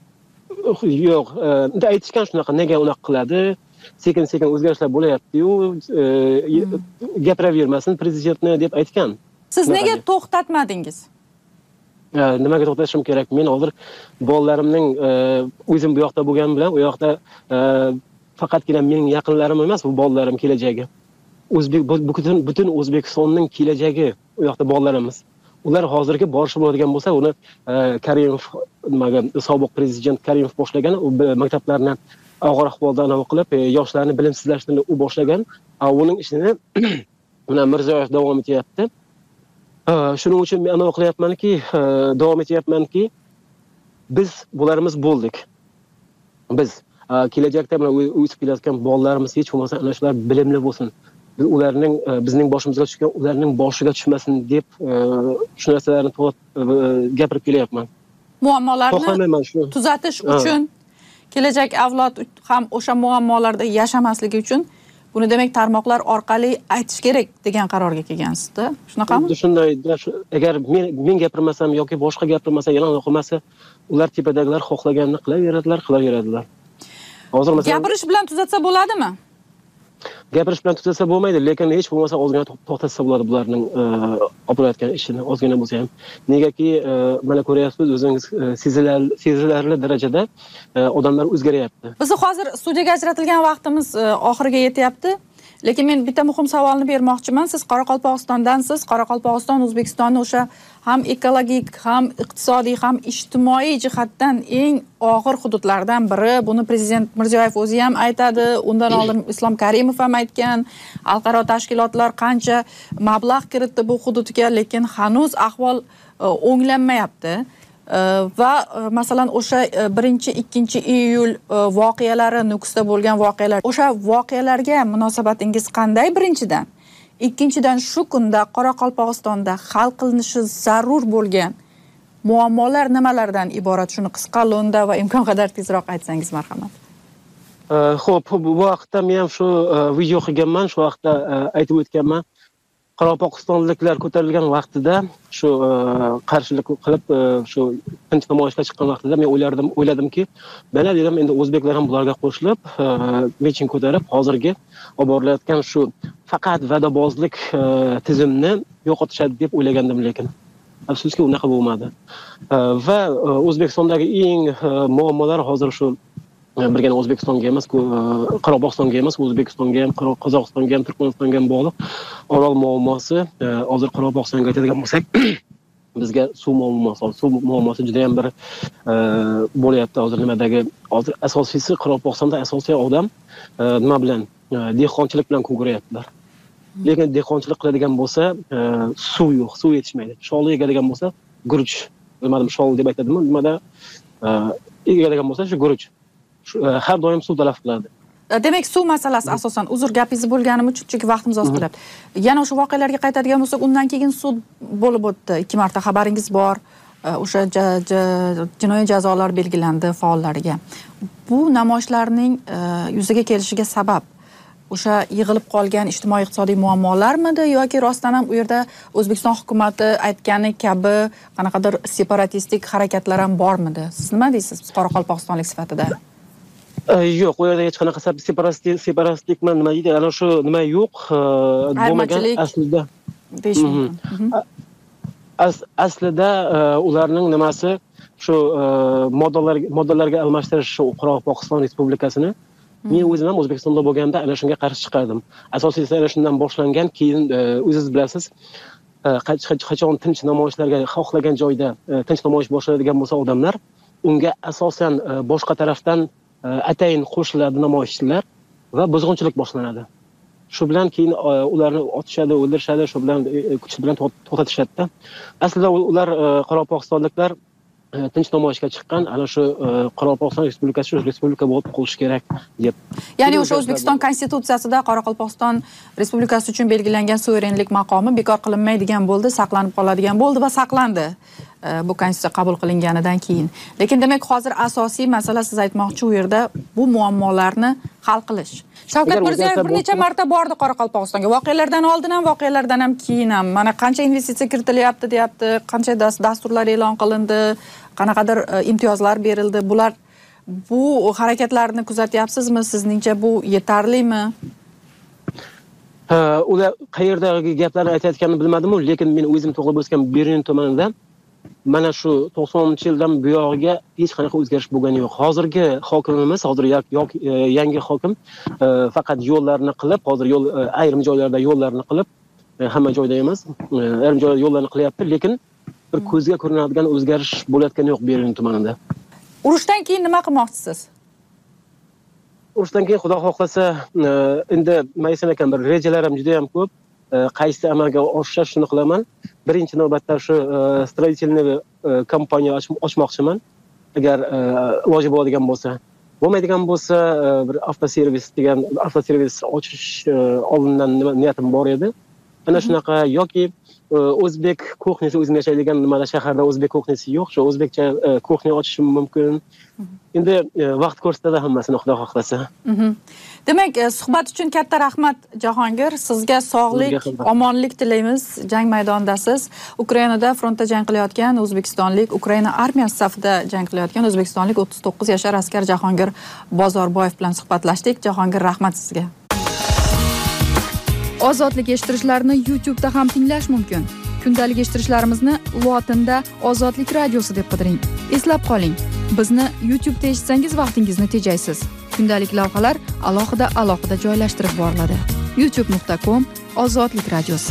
Yo'q, endi aytishgan shunaqa, nega unaqa qiladi? Sekin-sekin o'zgarishlar bo'layapti-yu, gapiravermasin prezidentni deb aytgan.
Siz nega to'xtatmadingiz?
Nimaga to'xtatishim kerak? Men hozir bolalarimning o'zim bu yoqda bo'lgan bilan, u yoqda faqatgina mening yaqinlarim emas, bu bolalarim kelajagi. Butun O'zbekistonning kelajagi u yoqda bolalarimiz. Ular hozirgi borishib bo'ladigan bo'lsa, uni Karimov, sobiq prezident Karimov boshlagan, u maktablarni og'ir ahvolda qilib, yoshlarni bilimsizlashtirishni u boshlagan. Uning ishini mana Mirziyoyev davom etyapti. Shuning uchun men anavi qilyapmanki, davom etyapmanki, biz bularimiz bo'ldik. Biz kelajakda mana o'sib kelayotgan bolalarimiz hech bo'lmasa ana shular bilimli bo'lsin. Ularning bizning boshimizga tushgan, ularning boshiga tushmasin deb shu narsalarni gapirib kelyapman.
Muammolarni tuzatish uchun kelajak avlod ham o'sha muammolarda yashamasligi uchun buni demak tarmoqlar orqali aytish kerak degan qarorga kelgansizda. Shunaqami?
Shunday, agar men gapirmasam yoki boshqa gapirmasa, e'lon qilmasa, ular tepadagilar xohlaganini qilaveradilar. Hozir masalan
gapirish bilan tuzatsa bo'ladimi?
Gapirish bilan tuzatsa bo'lmaydi, lekin hech bo'lmasa ozgina to'xtatsa bo'ladi bularning olib borayotgan ishini, ozgina bo'lsa ham. Negaki, mana ko'ryapsiz, o'zingiz sezilarli darajada odamlar o'zgaryapti.
Bizni hozir studiyaga ajratilgan vaqtimiz oxiriga yetyapti. Lekin men bitta muhim savolni bermoqchiman. Siz Qoraqalpog'istondansiz. Qoraqalpog'iston O'zbekistonni o'sha ham ekologik, ham iqtisodiy, ham ijtimoiy jihatdan eng og'ir hududlardan biri. Buni prezident Mirziyoyev o'zi ham aytadi. Undan oldin Islom Karimov ham aytgan. Xalqaro tashkilotlar qancha mablag' kiritdi bu hududga, lekin hanuz ahvol o'nglanmayapti. Va masalan o'sha 1-2 iyul voqealari, Nukusda bo'lgan voqealar, o'sha voqealarga munosabatingiz qanday birinchidan? Ikkinchidan, shu kunda Qoraqalpog'istonda hal qilinishi zarur bo'lgan muammolar nimalardan iborat? Shuni qisqa, lo'nda va imkon qadar tezroq aytsangiz marhamat.
Xo'p, bu vaqtda men ham shu video qilganman, shu vaqtda aytib o'tganman. Qoraqalpog'istonliklar ko'tarilgan vaqtida, shu qarshilik qilib, shu tinch namoyishga chiqqan vaqtida men o'yladimki, mana dedim, endi o'zbeklar ham bularga qo'shilib, miting ko'tarib, hozirgi olib borilayotgan shu faqat va'dabozlik tizimni yo'qotishadi deb o'ylagandim, lekin afsuski unaqa bo'lmadi. Va O'zbekistondagi eng muammolar hozir shu birgina O'zbekistonga emas, Qoraqalpog'istonga emas, O'zbekistonga ham, Qozog'istonga ham, Turkmanistonga ham bog'liq Orol muammosi. Hozir Qoraqalpog'istonga aytadigan bo'lsak, bizga suv muammosi juda ham bir bo'lyapti hozir nimadagi. Hozir asosiysi Qoraqalpog'istonda asosiy odam nima bilan? Dehqonchilik bilan ko'rayaptilar. Lekin dehqonchilik qiladigan bo'lsa, suv yo'q, suv yetishmaydi. Sholni egadigan bo'lsa, guruch, bilmadim, shol deb aytadimi? Nimada egadigan bo'lsa, shu guruch. Har doim suv talab qiladi.
Demak, suv masalasi asosan, uzr gapingizni bo'lganim uchun, chunki vaqtimiz oz qolyapti. Yana o'sha voqealarga qaytadigan bo'lsak, undan keyin sud bo'lib o'tdi. 2 marta xabaringiz bor. O'sha jinoiy jazolar belgilandi faollariga. Bu namoyishlarning yuzaga kelishiga sabab o'sha yig'ilib qolgan ijtimoiy-iqtisodiy muammolarmidi yoki rostdan ham u yerda O'zbekiston hukumatı aytgani kabi qanaqadir separatistik harakatlar ham bormidi? Siz nima deysiz Qoraqalpog'istonlik sifatida?
Yo'q, u yerda hech qanaqa separatistlikmi nima deydi, ana shu nima yo'q, bo'lmagan aslida.
Deyish mumkin.
Aslida ularning nimasi shu moddalarga almashtirish shu Qoraqalpog'iston Respublikasini men o'zim ham O'zbekistonda bo'lganda ana shunga qarshi chiqardim. Asosiysi ana shundan boshlangan, keyin o'zingiz bilasiz, qachon tinch namoyishlarga xohlagan joyda tinch namoyish boshlaydigan bo'lsa odamlar, unga asosan boshqa tarafdan atayin qo'shiladi namoyishchilar va buzg'unchilik boshlanadi. Shu bilan keyin ularni otishadi, o'ldirishadi, shu bilan kuch bilan to'xtatishadi. Aslida ular Qoraqalpog'istonliklar tinch namoyishga chiqqan, ana shu Qoraqalpog'iston Respublikasi shu respublika bo'lib qolishi kerak deb.
Ya'ni o'sha O'zbekiston konstitutsiyasida Qoraqalpog'iston Respublikasi uchun belgilangan suverenlik maqomi bekor qilinmaydigan bo'ldi, saqlanib qoladigan bo'ldi va saqlandi. Bu konstitutsiya qabul qilinganidan keyin. Lekin demak hozir asosiy masala siz aytmoqchi u yerda bu muammolarni hal qilish. Shavkat Mirziyoyev bir necha marta bordi Qoraqalpog'istonga. Voqealardan oldin ham, voqealardan ham keyin ham. Mana qancha investitsiya kiritilyapti deyapti, qancha dasturlar e'lon qilindi, qanaqadir imtiyozlar berildi. Bular bu harakatlarni kuzatyapsizmi? Sizningcha bu yetarlimi?
Ular qayerdagi gaplarni aytayotganini bilmadim-ku, lekin men o'zim tug'ilib o'sgan Berlin tumanida mana shu 90-yildan buyog'iga hech qanaqa o'zgarish bo'lgani yo'q. Hozirgi hokimimiz, hozir yangi hokim faqat yo'llarni qilib, hozir yo'l ayrim joylarda yo'llarni qilib, hamma joyda emas, ayrim joylarda yo'llarni qilyapti, lekin bir ko'zga ko'rinadigan o'zgarish bo'layotgani yo'q Berlin tumanida.
Urushdan keyin nima qilmoqchisiz?
Urushdan keyin Xudo xohlasa, endi nima desam ekan, bir rejalarim juda ham ko'p. Qaysi amalga oshsa shuni qilaman. Birinchi navbatda shu stроительный kompaniya ochmoqchiman. Agar iloji bo'ladigan bo'lsa. Bo'lmaydigan bo'lsa, bir avtoservis ochish oldindan niyatim bor edi. ana shunaqa yoki o'zbek kuxnyasi o'zim yashaydigan nimada shaharda o'zbek kuxnyasi yo'q, shu o'zbekcha kuxnya ochishim mumkin. Endi vaqt ko'rsatadi hammasini, Xudo xohlasa.
Demak, suhbat uchun katta rahmat Jahongir. Sizga sog'lik, omonlik tilaymiz. Jang maydonidasiz. Ukrainada frontda jang qilayotgan o'zbekistonlik, Ukraina armiyasi safida jang qilayotgan o'zbekistonlik 39 yashar askar Jahongir Bozorboyev bilan suhbatlashdik. Jahongir, rahmat sizga. Ozodlik eshittirishlarni YouTube'da ham tinglash mumkin. Kundalik eshittirishlarimizni lotinda Ozodlik radiosi deb qidiring. Eslab qoling, bizni YouTube'da eshitsangiz vaqtingizni tejaysiz. Kundalik lavhalar alohida joylashtirib boriladi. youtube.com Ozodlik radiosi.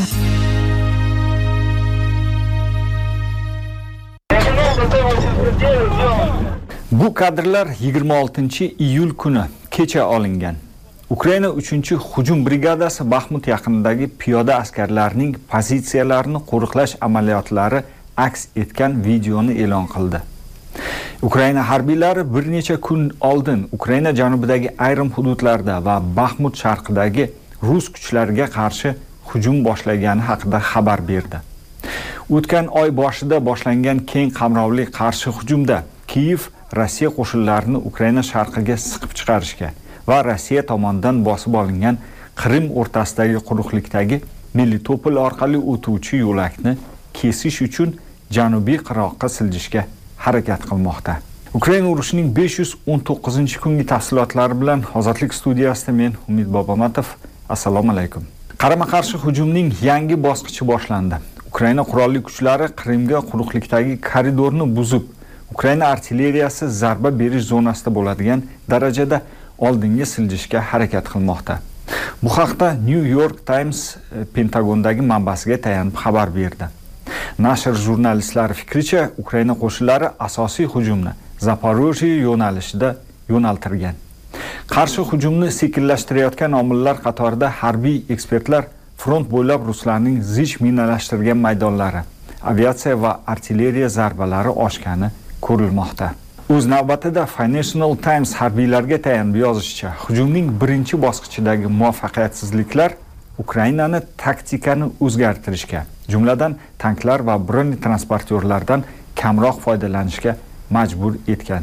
Bu kadrlar 26-iyul kuni kecha olingan. Ukraina 3-hujum brigadasi Baxmut yaqinidagi piyoda askarlarning pozitsiyalarini qo'riqlash amaliyotlari aks etgan videoni e'lon qildi. Ukraina harbiylari bir necha kun oldin Ukraina janubidagi ayrim hududlarda va Baxmut sharqidagi rus kuchlariga qarshi hujum boshlagani haqida xabar berdi. O'tgan oy boshida boshlangan keng qamrovli qarshi hujumda Kiyev Rossiya qo'shinlarini Ukraina sharqiga siqib chiqarishga va Rossiya tomonidan bosib olingan Qrim o'rtasidagi quruqlikdagi Melitopol orqali o'tuvchi yo'lakni kesish uchun janubiy qirg'oqqa siljishga harakat qilmoqda. Ukraina urushining 519-kungi tafsilotlari bilan Ozodlik studiyasida men Umid Bobomatov. Assalomu alaykum. Qarama-qarshi hujumning yangi bosqichi boshlandi. Ukraina qurolli kuchlari Qrimga quruqlikdagi koridorni buzib, Ukraina artilleriyasi zarba berish zonasida bo'ladigan darajada oldinga siljishga harakat qilmoqda. Bu haqda New York Times Pentagondagi manbasiga tayanib xabar berdi. Nashr jurnalistlari fikricha, Ukraina qo'shinlari asosiy hujumni Zaporojye yo'nalishida yo'naltirgan. Qarshi hujumni sekinlashtirayotgan omillar qatorida harbiy ekspertlar front bo'ylab ruslarning zich minalashtirgan maydonlari, aviatsiya va artilleriya zarbalari oshgani ko'rilmoqda. O'z navbatida Financial Times harbiylarga tayanib yozishicha, hujumning birinchi bosqichidagi muvaffaqiyatsizliklar Ukrainani taktikani o'zgartirishga, jumladan tanklar va broni transportyorlardan kamroq foydalanishga majbur etgan.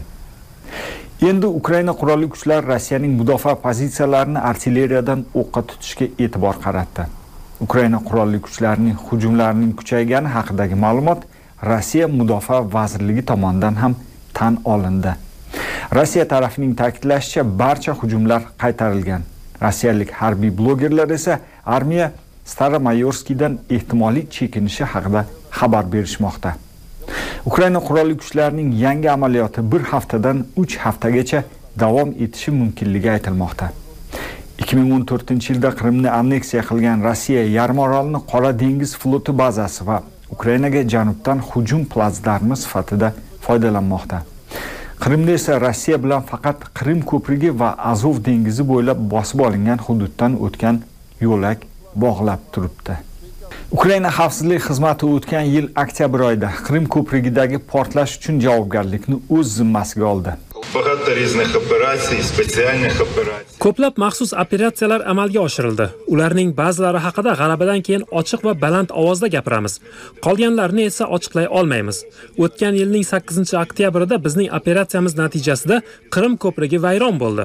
Endi Ukraina qurolli kuchlari Rossiyaning mudofaa pozitsiyalarini artilleriyadan o'qqa tutishga e'tibor qaratdi. Ukraina qurolli kuchlarining hujumlarining kuchaygani haqidagi ma'lumot Rossiya Mudofaa vazirligi tomonidan ham tan olindi. Rossiya tarafining ta'kidlashicha, barcha hujumlar qaytarilgan. Rossiyalik harbiy blogerlar esa armiya Staromayorskiydan ehtimoliy chekinishi haqida xabar berishmoqda. Ukraina qurolli kuchlarining yangi amaliyoti bir haftadan 3 haftagacha davom etishi mumkinligi aytilmoqda. 2014-yilda Qrimni anneksiya qilgan Rossiya Yarmorolni Qora dengiz floti bazasi va Ukrainaga janubdan hujum platsdarmi sifatida foydalanmoqda. Qrimda esa Rossiya bilan faqat Qrim ko'prigi va Azov dengizi bo'ylab bosib olingan hududdan o'tgan yo'lak bog'lab turibdi. Ukraina xavfsizlik xizmati o'tgan yil oktyabr oyida Qrim ko'prigidagi portlash uchun javobgarlikni o'z zimmasiga oldi.
Ko'plab maxsus operatsiyalar amalga oshirildi. Ularning ba'zilari haqida g'alabadan keyin ochiq va baland ovozda gapiramiz. Qolganlarini esa ochiqlay olmaymiz. O'tgan yilning 8-oktyabrida bizning operatsiyamiz natijasida Qrim ko'prigi vayron bo'ldi.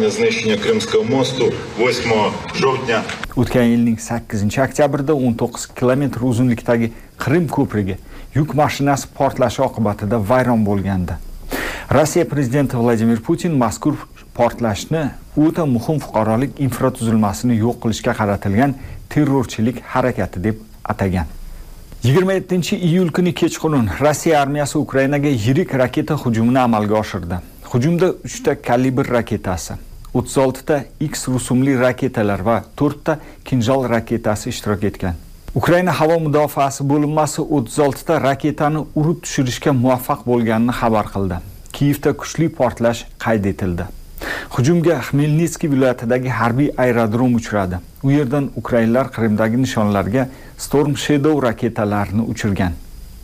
O'tgan yilning 8-oktyabrida 19 kilometr uzunlikdagi Qrim ko'prigi yuk mashinasi portlashi oqibatida vayron bo'lgandi. Rossiya prezidenti Vladimir Putin mazkur portlashni o'ta muhim fuqarolik infratuzilmasini yo'q qilishga qaratilgan terrorchilik harakati deb atagan. 27-iyul kuni kechqurun Rossiya armiyasi Ukrainaga yirik raketa hujumini amalga oshirdi. Hujumda 3 ta kalibr raketasi, 36 ta X rusumli raketalar va 4 ta Kinjal raketasi ishtirok etgan. Ukraina havo mudofaasi bo'linmasi 36 ta raketani urib tushirishga muvaffaq bo'lganini xabar qildi. Kiyevda kuchli portlash qayd etildi. Hujumga Xmelnitskiy viloyatidagi harbiy aerodrom uchradi. U yerdan ukrainlar Qrimdagi nishonlarga Storm Shadow raketalarini uchirgan.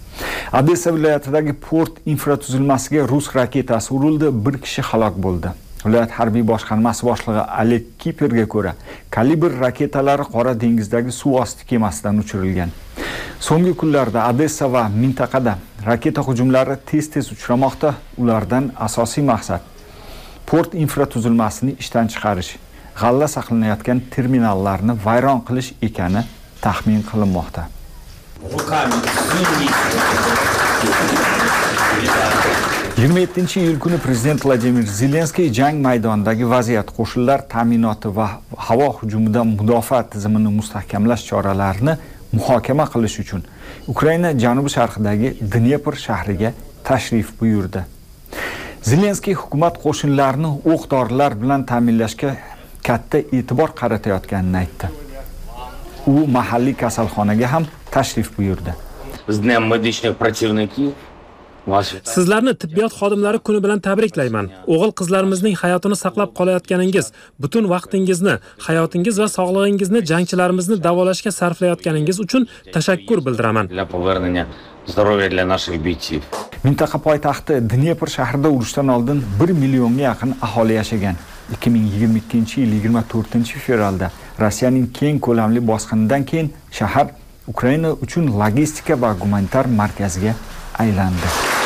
Odessa viloyatidagi port infratuzilmasiga rus raketasi urildi, bir kishi halok bo'ldi. Viloyat harbiy boshqarmasi boshlig'i Alek Kiperga ko'ra, kalibr raketalari Qora dengizdagi suv osti kemasidan uchirilgan. So'nggi kunlarda Odessa va mintaqada raketa hujumlari tez-tez uchramoqda. Ulardan asosiy maqsad port infratuzilmasini ishdan chiqarish, g'alla saqlanayotgan terminallarni vayron qilish ekani taxmin qilinmoqda. 27 iyul kuni prezident Vladimir Zelenskiy jang maydonidagi vaziyat, qo'shinlar ta'minoti va havo hujumidan mudofaa tizimini mustahkamlash choralarini muhokama qilish uchun Ukraina janubi-sharqidagi Dnepr shahriga tashrif buyurdi. Zelenskiy hukumat qo'shinlarini o'q-dorilar bilan ta'minlashga katta e'tibor qaratayotganini aytdi. U mahalliy kasalxonaga ham tashrif buyurdi.
Sizlarni tibbiyot xodimlari kuni bilan tabriklayman. O'g'il qizlarimizning hayotini saqlab qolayotganingiz, butun vaqtingizni, hayotingiz va sog'lig'ingizni jangchilarimizni davolashga sarflayotganingiz uchun tashakkur bildiraman.
Mintaqa poytaxti Dnepr shahrida urushdan oldin 1 millionga yaqin aholi yashagan. 2022-yil 24-fevralda Rossiyaning keng ko'lamli bosqinidan keyin shahar Ukraina uchun logistika va gumanitar markaziga aylandi.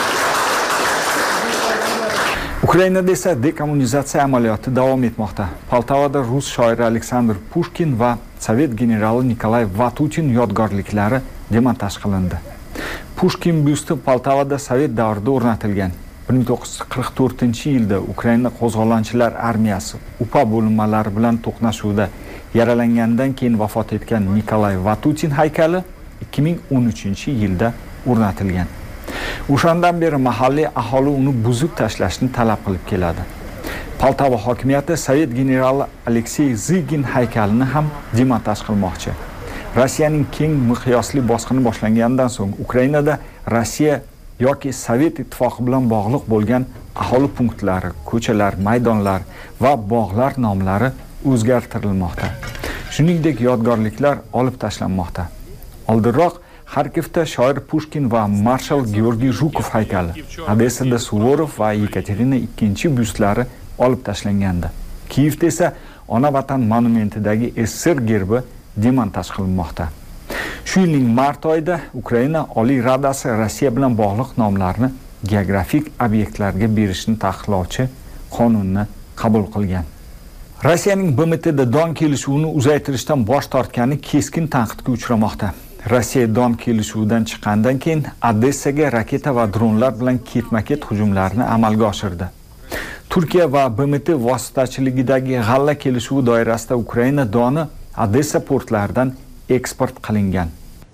Ukrainada esa dekommunizatsiya amaliyoti davom etmoqda. Poltavada rus shoiri Aleksandr Pushkin va Sovet generali Nikolay Vatutin yodgorliklari demontaj qilindi. Pushkin byusti Poltavada Sovet davrida o'rnatilgan. 1944-yilda Ukraina qo'zg'olonchilar armiyasi UPA bo'linmalari bilan to'qnashuvda yaralangandan keyin vafot etgan Nikolay Vatutin haykali 2013-yilda o'rnatilgan. O'shandan beri mahalliy aholi uni buzib tashlashni talab qilib keladi. Poltava hokimiyati Sovet generali Aleksey Zygin haykalini ham demontaj qilmoqchi. Rossiyaning keng miqyosli bosqini boshlangandan so'ng Ukrainada Rossiya yoki Sovet ittifoqi bilan bog'liq bo'lgan aholi punktlari, ko'chalar, maydonlar va bog'lar nomlari o'zgartirilmoqda. Shuningdek, yodgorliklar olib tashlanmoqda. Oldinroq Xarkivda shoir Pushkin va marshal Georgiy Zhukov haykali, Odessada Suvorov va Yekaterina II byustlari olib tashlangandi. Kiyevda esa ona vatan monumentidagi SSR gerbi demontaj qilinmoqda. Shu yilning mart oyida Ukraina Oliy Radasi Rossiya bilan bog'liq nomlarni geografik obyektlarga berishni taqiqlovchi qonunni qabul qilgan. Rossiyaning BMTda Don kelishuvini uzaytirishdan bosh tortgani keskin tanqidga uchramoqda. Rossiya Don kelishuvidan chiqqandan keyin Odessaga raketa va dronlar bilan ketma-ket hujumlarni amalga oshirdi. Turkiya va BMT vositachiligidagi g'alla kelishuvi doirasida Ukraina doni Odessa portlaridan eksport qilingan.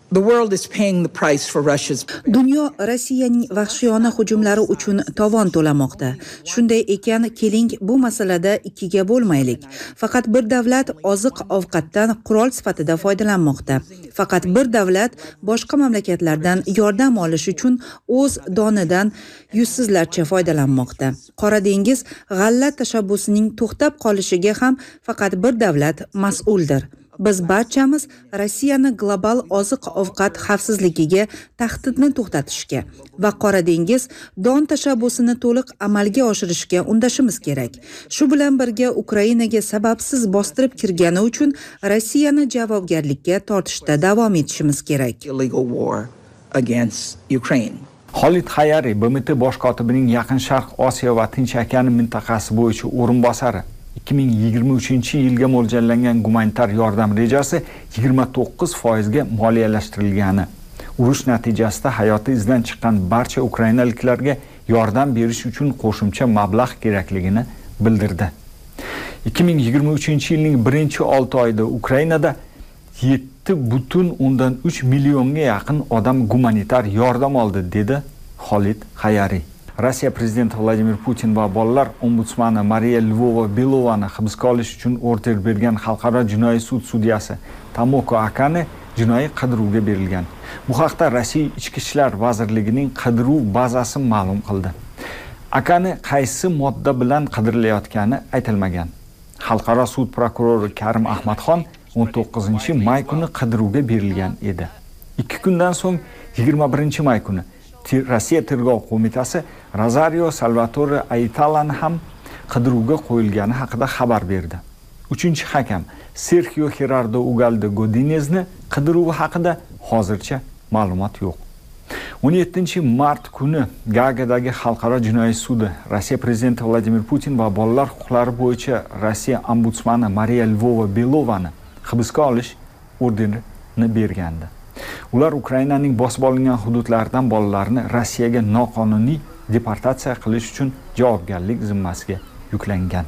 Dunyo Rossiyaning vahshiyona hujumlari uchun tovon to'lamoqda. Shunday ekan, keling bu masalada ikkiga bo'lmaylik. Faqat bir davlat oziq-ovqatdan qurol sifatida foydalanmoqda. Faqat bir davlat boshqa mamlakatlardan yordam olish uchun o'z donidan yuzsizlarcha foydalanmoqda. Qora dengiz g'alla tashabbusining to'xtab qolishiga ham faqat bir davlat mas'uldir. Biz barchamiz Rossiyani global oziq-ovqat xavfsizligiga tahdidni to'xtatishga va Qora dengiz don tashabbusini to'liq amalga oshirishga undashimiz kerak. Shu bilan birga Ukrainaga sababsiz bostirib kirgani uchun Rossiyani javobgarlikka tortishda davom etishimiz kerak.
Xolid Hayari, BMT bosh kotibining Yaqin Sharq, Osiyo va Tinch okeani mintaqasi bo'yicha o'rinbosari. 2023-yilga mo'ljallangan gumanitar yordam rejasi 29% ga moliyalashtirilgani, urush natijasida hayoti izdan chiqqan barcha ukrainaliklarga yordam berish uchun qo'shimcha mablag' kerakligini bildirdi. 2023-yilning 1-6 oyida Ukrainada 7,3 millionga yaqin odam gumanitar yordam oldi, dedi Xolid Hayari. Rossiya prezidenti Vladimir Putin va bolalar ombudsmani Mariya Lvova-Belovani hibsga olish uchun order bergan Xalqaro jinoiy sud sudyasi Tomoko Akani jinoiy qidiruvga berilgan. Bu haqda Rossiya Ichki ishlar vazirligining qidiruv bazasi ma'lum qildi. Akani qaysi modda bilan qidirilayotgani aytilmagan. Xalqaro sud prokurori Karim Ahmadxon 19-may kuni qidiruvga berilgan edi. 2 kundan so'ng 21-may kuni Rossiya tergov qo'mitasi Rosario Salvatore Aitalani ham qidiruvga qo'yilgani haqida xabar berdi. 3-hakam Sergio Gerardo Ugalde Godinezning qidiruvi haqida hozircha ma'lumot yo'q. 17-mart kuni Gagadagi xalqaro jinoiy sudi Rossiya prezidenti Vladimir Putin va bolalar huquqlari bo'yicha Rossiya ombudsmani Mariya Lvova-Belovani hibsga olish orderini bergandi. Ular Ukrainaning bosib olingan hududlaridan bolalarni Rossiyaga noqonuniy deportatsiya qilish uchun javobgarlik zimmasiga yuklangan.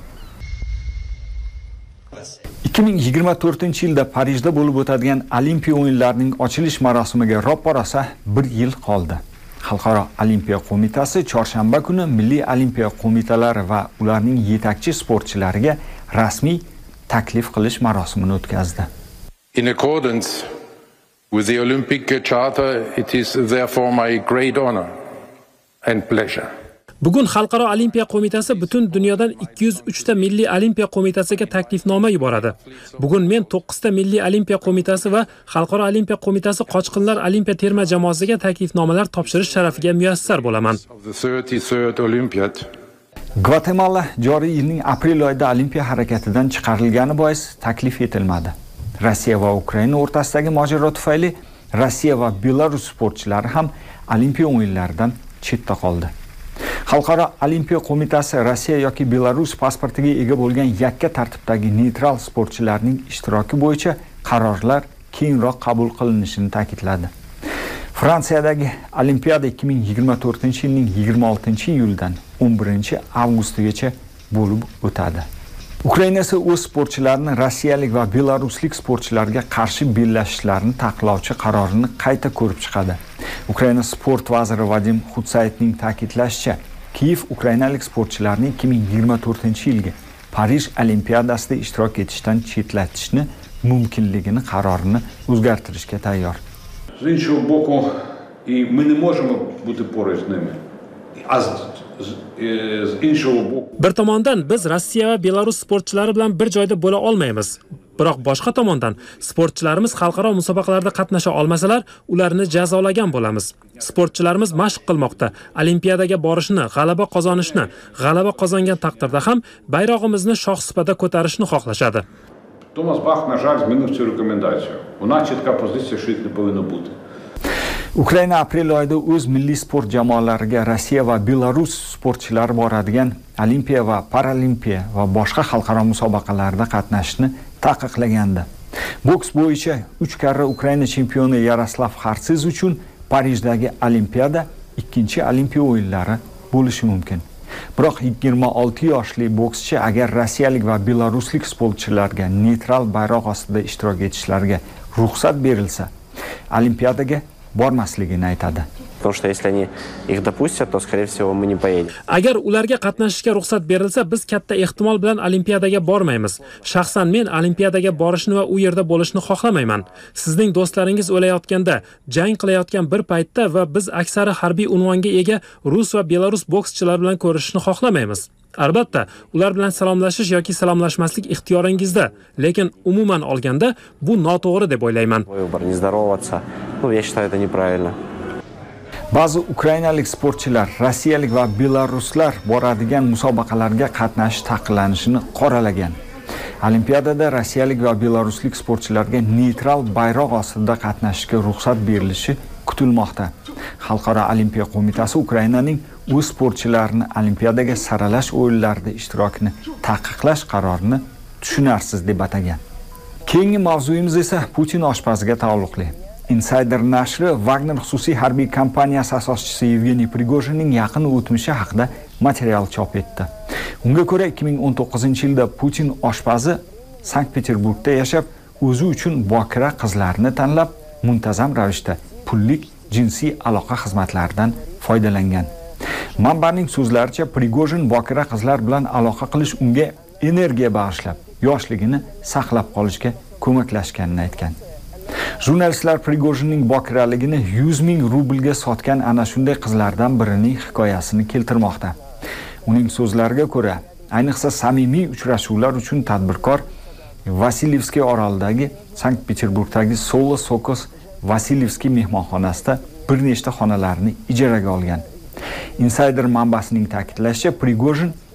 2024-yilda Parijda bo'lib o'tadigan Olimpiya o'yinlarining ochilish marosimiga ro'paraso 1 yil qoldi. Xalqaro Olimpiya qo'mitasi chorshanba kuni Milliy Olimpiya qo'mitalari va ularning yetakchi sportchilariga rasmiy taklif qilish marosimini o'tkazdi.
In accordance with the Olympic Charter, it is therefore my great honor and pleasure.
Bugun Xalqaro Olimpiya qo'mitasi butun dunyodan 203 ta Milliy Olimpiya qo'mitasiga taklifnoma yuboradi. Bugun men 9 ta Milliy Olimpiya qo'mitasi va Xalqaro Olimpiya qo'mitasi qochqinlar Olimpiya terma jamoasiga taklifnomalar topshirish sharafiga muyassar bo'laman.
Gvatemala joriy yilning aprel oyida Olimpiya harakatidan chiqarilgani bois taklif etilmadi. Rossiya va Ukraina o'rtasidagi mojaro tufayli Rossiya va Belarus sportchilari ham Olimpiya o'yinlaridan chetda qoldi. Xalqaro Olimpiya qo'mitasi Rossiya yoki Belarus pasportiga ega bo'lgan yakka tartibdagi neytral sportchilarning ishtiroki bo'yicha qarorlar keyinroq qabul qilinishini ta'kidladi. Fransiyadagi Olimpiada 2024-yilning 26-iyuldan 11-avgustigacha bo'lib o'tadi. Ukraina esa o'z sportchilarini rossiyalik va belaruslik sportchilarga qarshi bellashishlarni taqiqlovchi qarorini qayta ko'rib chiqadi. Ukraina sport vaziri Vadim Xutsayevning ta'kidlashicha, Kiyev ukrainalik sportchilarni 2024-yilga Parij Olimpiadasida ishtirok etishdan chetlatishni mumkinligini qarorini o'zgartirishga tayyor.
З іншого боку, і ми не можемо бути поруч з ними. А з іншого боку,
bir tomondan biz Rossiya va Belarus sportchilari bilan bir joyda bo'la olmaymiz. Biroq boshqa tomondan sportchilarimiz xalqaro musobaqalarda qatnasha olmasalar, ularni jazolagan bo'lamiz. Sportchilarimiz mashq qilmoqda. Olimpiadaga borishni, g'alaba qozonishni, g'alaba qozongan taqdirda ham bayrog'imizni shohsupada ko'tarishni xohlashadi.
Томас Бах, на жаль, змінив цю рекомендацію. У нас чітка позиція, що їх не повинно бути.
Ukraina aprel oyida o'z milliy sport jamoalariga Rossiya va Belarus sportchilari boradigan Olimpiya va Paralimpiya va boshqa xalqaro musobaqalarda qatnashishni taqiqlagandi. Boks bo'yicha 3 karra Ukraina chempioni Yaroslav Xartsiz uchun Parijdagi Olimpiada ikkinchi Olimpiya o'yinlari bo'lishi mumkin. Biroq 26 yoshli bokschi agar rossiyalik va belaruslik sportchilarga neytral bayroq ostida ishtirok etishlariga ruxsat berilsa, Olimpiadaga bormasligini aytadi.
Потому что если они их допустят, то скорее всего мы не поедем.
Agar ularga qatnashishga ruxsat berilsa, biz katta ehtimol bilan Olimpiadaga bormaymiz. Shaxsan men Olimpiadaga borishni va u yerda bo'lishni xohlamayman. Sizning do'stlaringiz o'layotganda, jang qilayotgan bir paytda va biz aksari harbiy unvonga ega rus va belarus bokschilar bilan ko'rishishni xohlamaymiz. Albatta, ular bilan salomlashish yoki salomlashmaslik ixtiyoringizda, lekin umuman olganda bu noto'g'ri deb o'ylayman.
Не здороваться. Ну, я считаю, это неправильно.
Ba'zi ukrainalik sportchilar rossiyalik va belaruslar boradigan musobaqalarga qatnashish taqiqlanishini qoralagan. Olimpiadada rossiyalik va belaruslik sportchilarga neytral bayroq ostida qatnashishga ruxsat berilishi kutilmoqda. Xalqaro Olimpiya qo'mitasi Ukrainaning o'z sportchilarini Olimpiadaga saralash o'yinlarida ishtirokini taqiqlash qarorini tushunarsiz deb atagan. Keyingi mavzuyimiz esa Putin oshpaziga taalluqli. Insider nashri Wagner xususiy harbiy kompaniyasi asoschisi Yevgeniy Prigojinning yaqin o'tmishi haqida material chop etdi. Unga ko'ra 2019-yilda Putin oshpazi Sankt-Peterburgda yashab, o'zi uchun bokira qizlarni tanlab, muntazam ravishda pullik jinsiy aloqa xizmatlaridan foydalangan. Manbaning so'zlaricha, Prigojin bokira qizlar bilan aloqa qilish unga energiya bag'ishlab, yoshligini saqlab qolishga ko'maklashganini aytgan. Jurnalistlar Prigojinning bokiraligini 100 ming rublga sotgan ana shunday qizlardan birining hikoyasini keltirmoqda. Uning so'zlariga ko'ra, ayniqsa samimiy uchrashuvlar uchun tadbirkor Vasilyevskiy orolidagi Sankt-Peterburgdagi Solo Sokos Vasilyevskiy mehmonxonasida bir nechta xonalarni ijaraga olgan. Insider manbasining ta'kidlashicha, Prigojin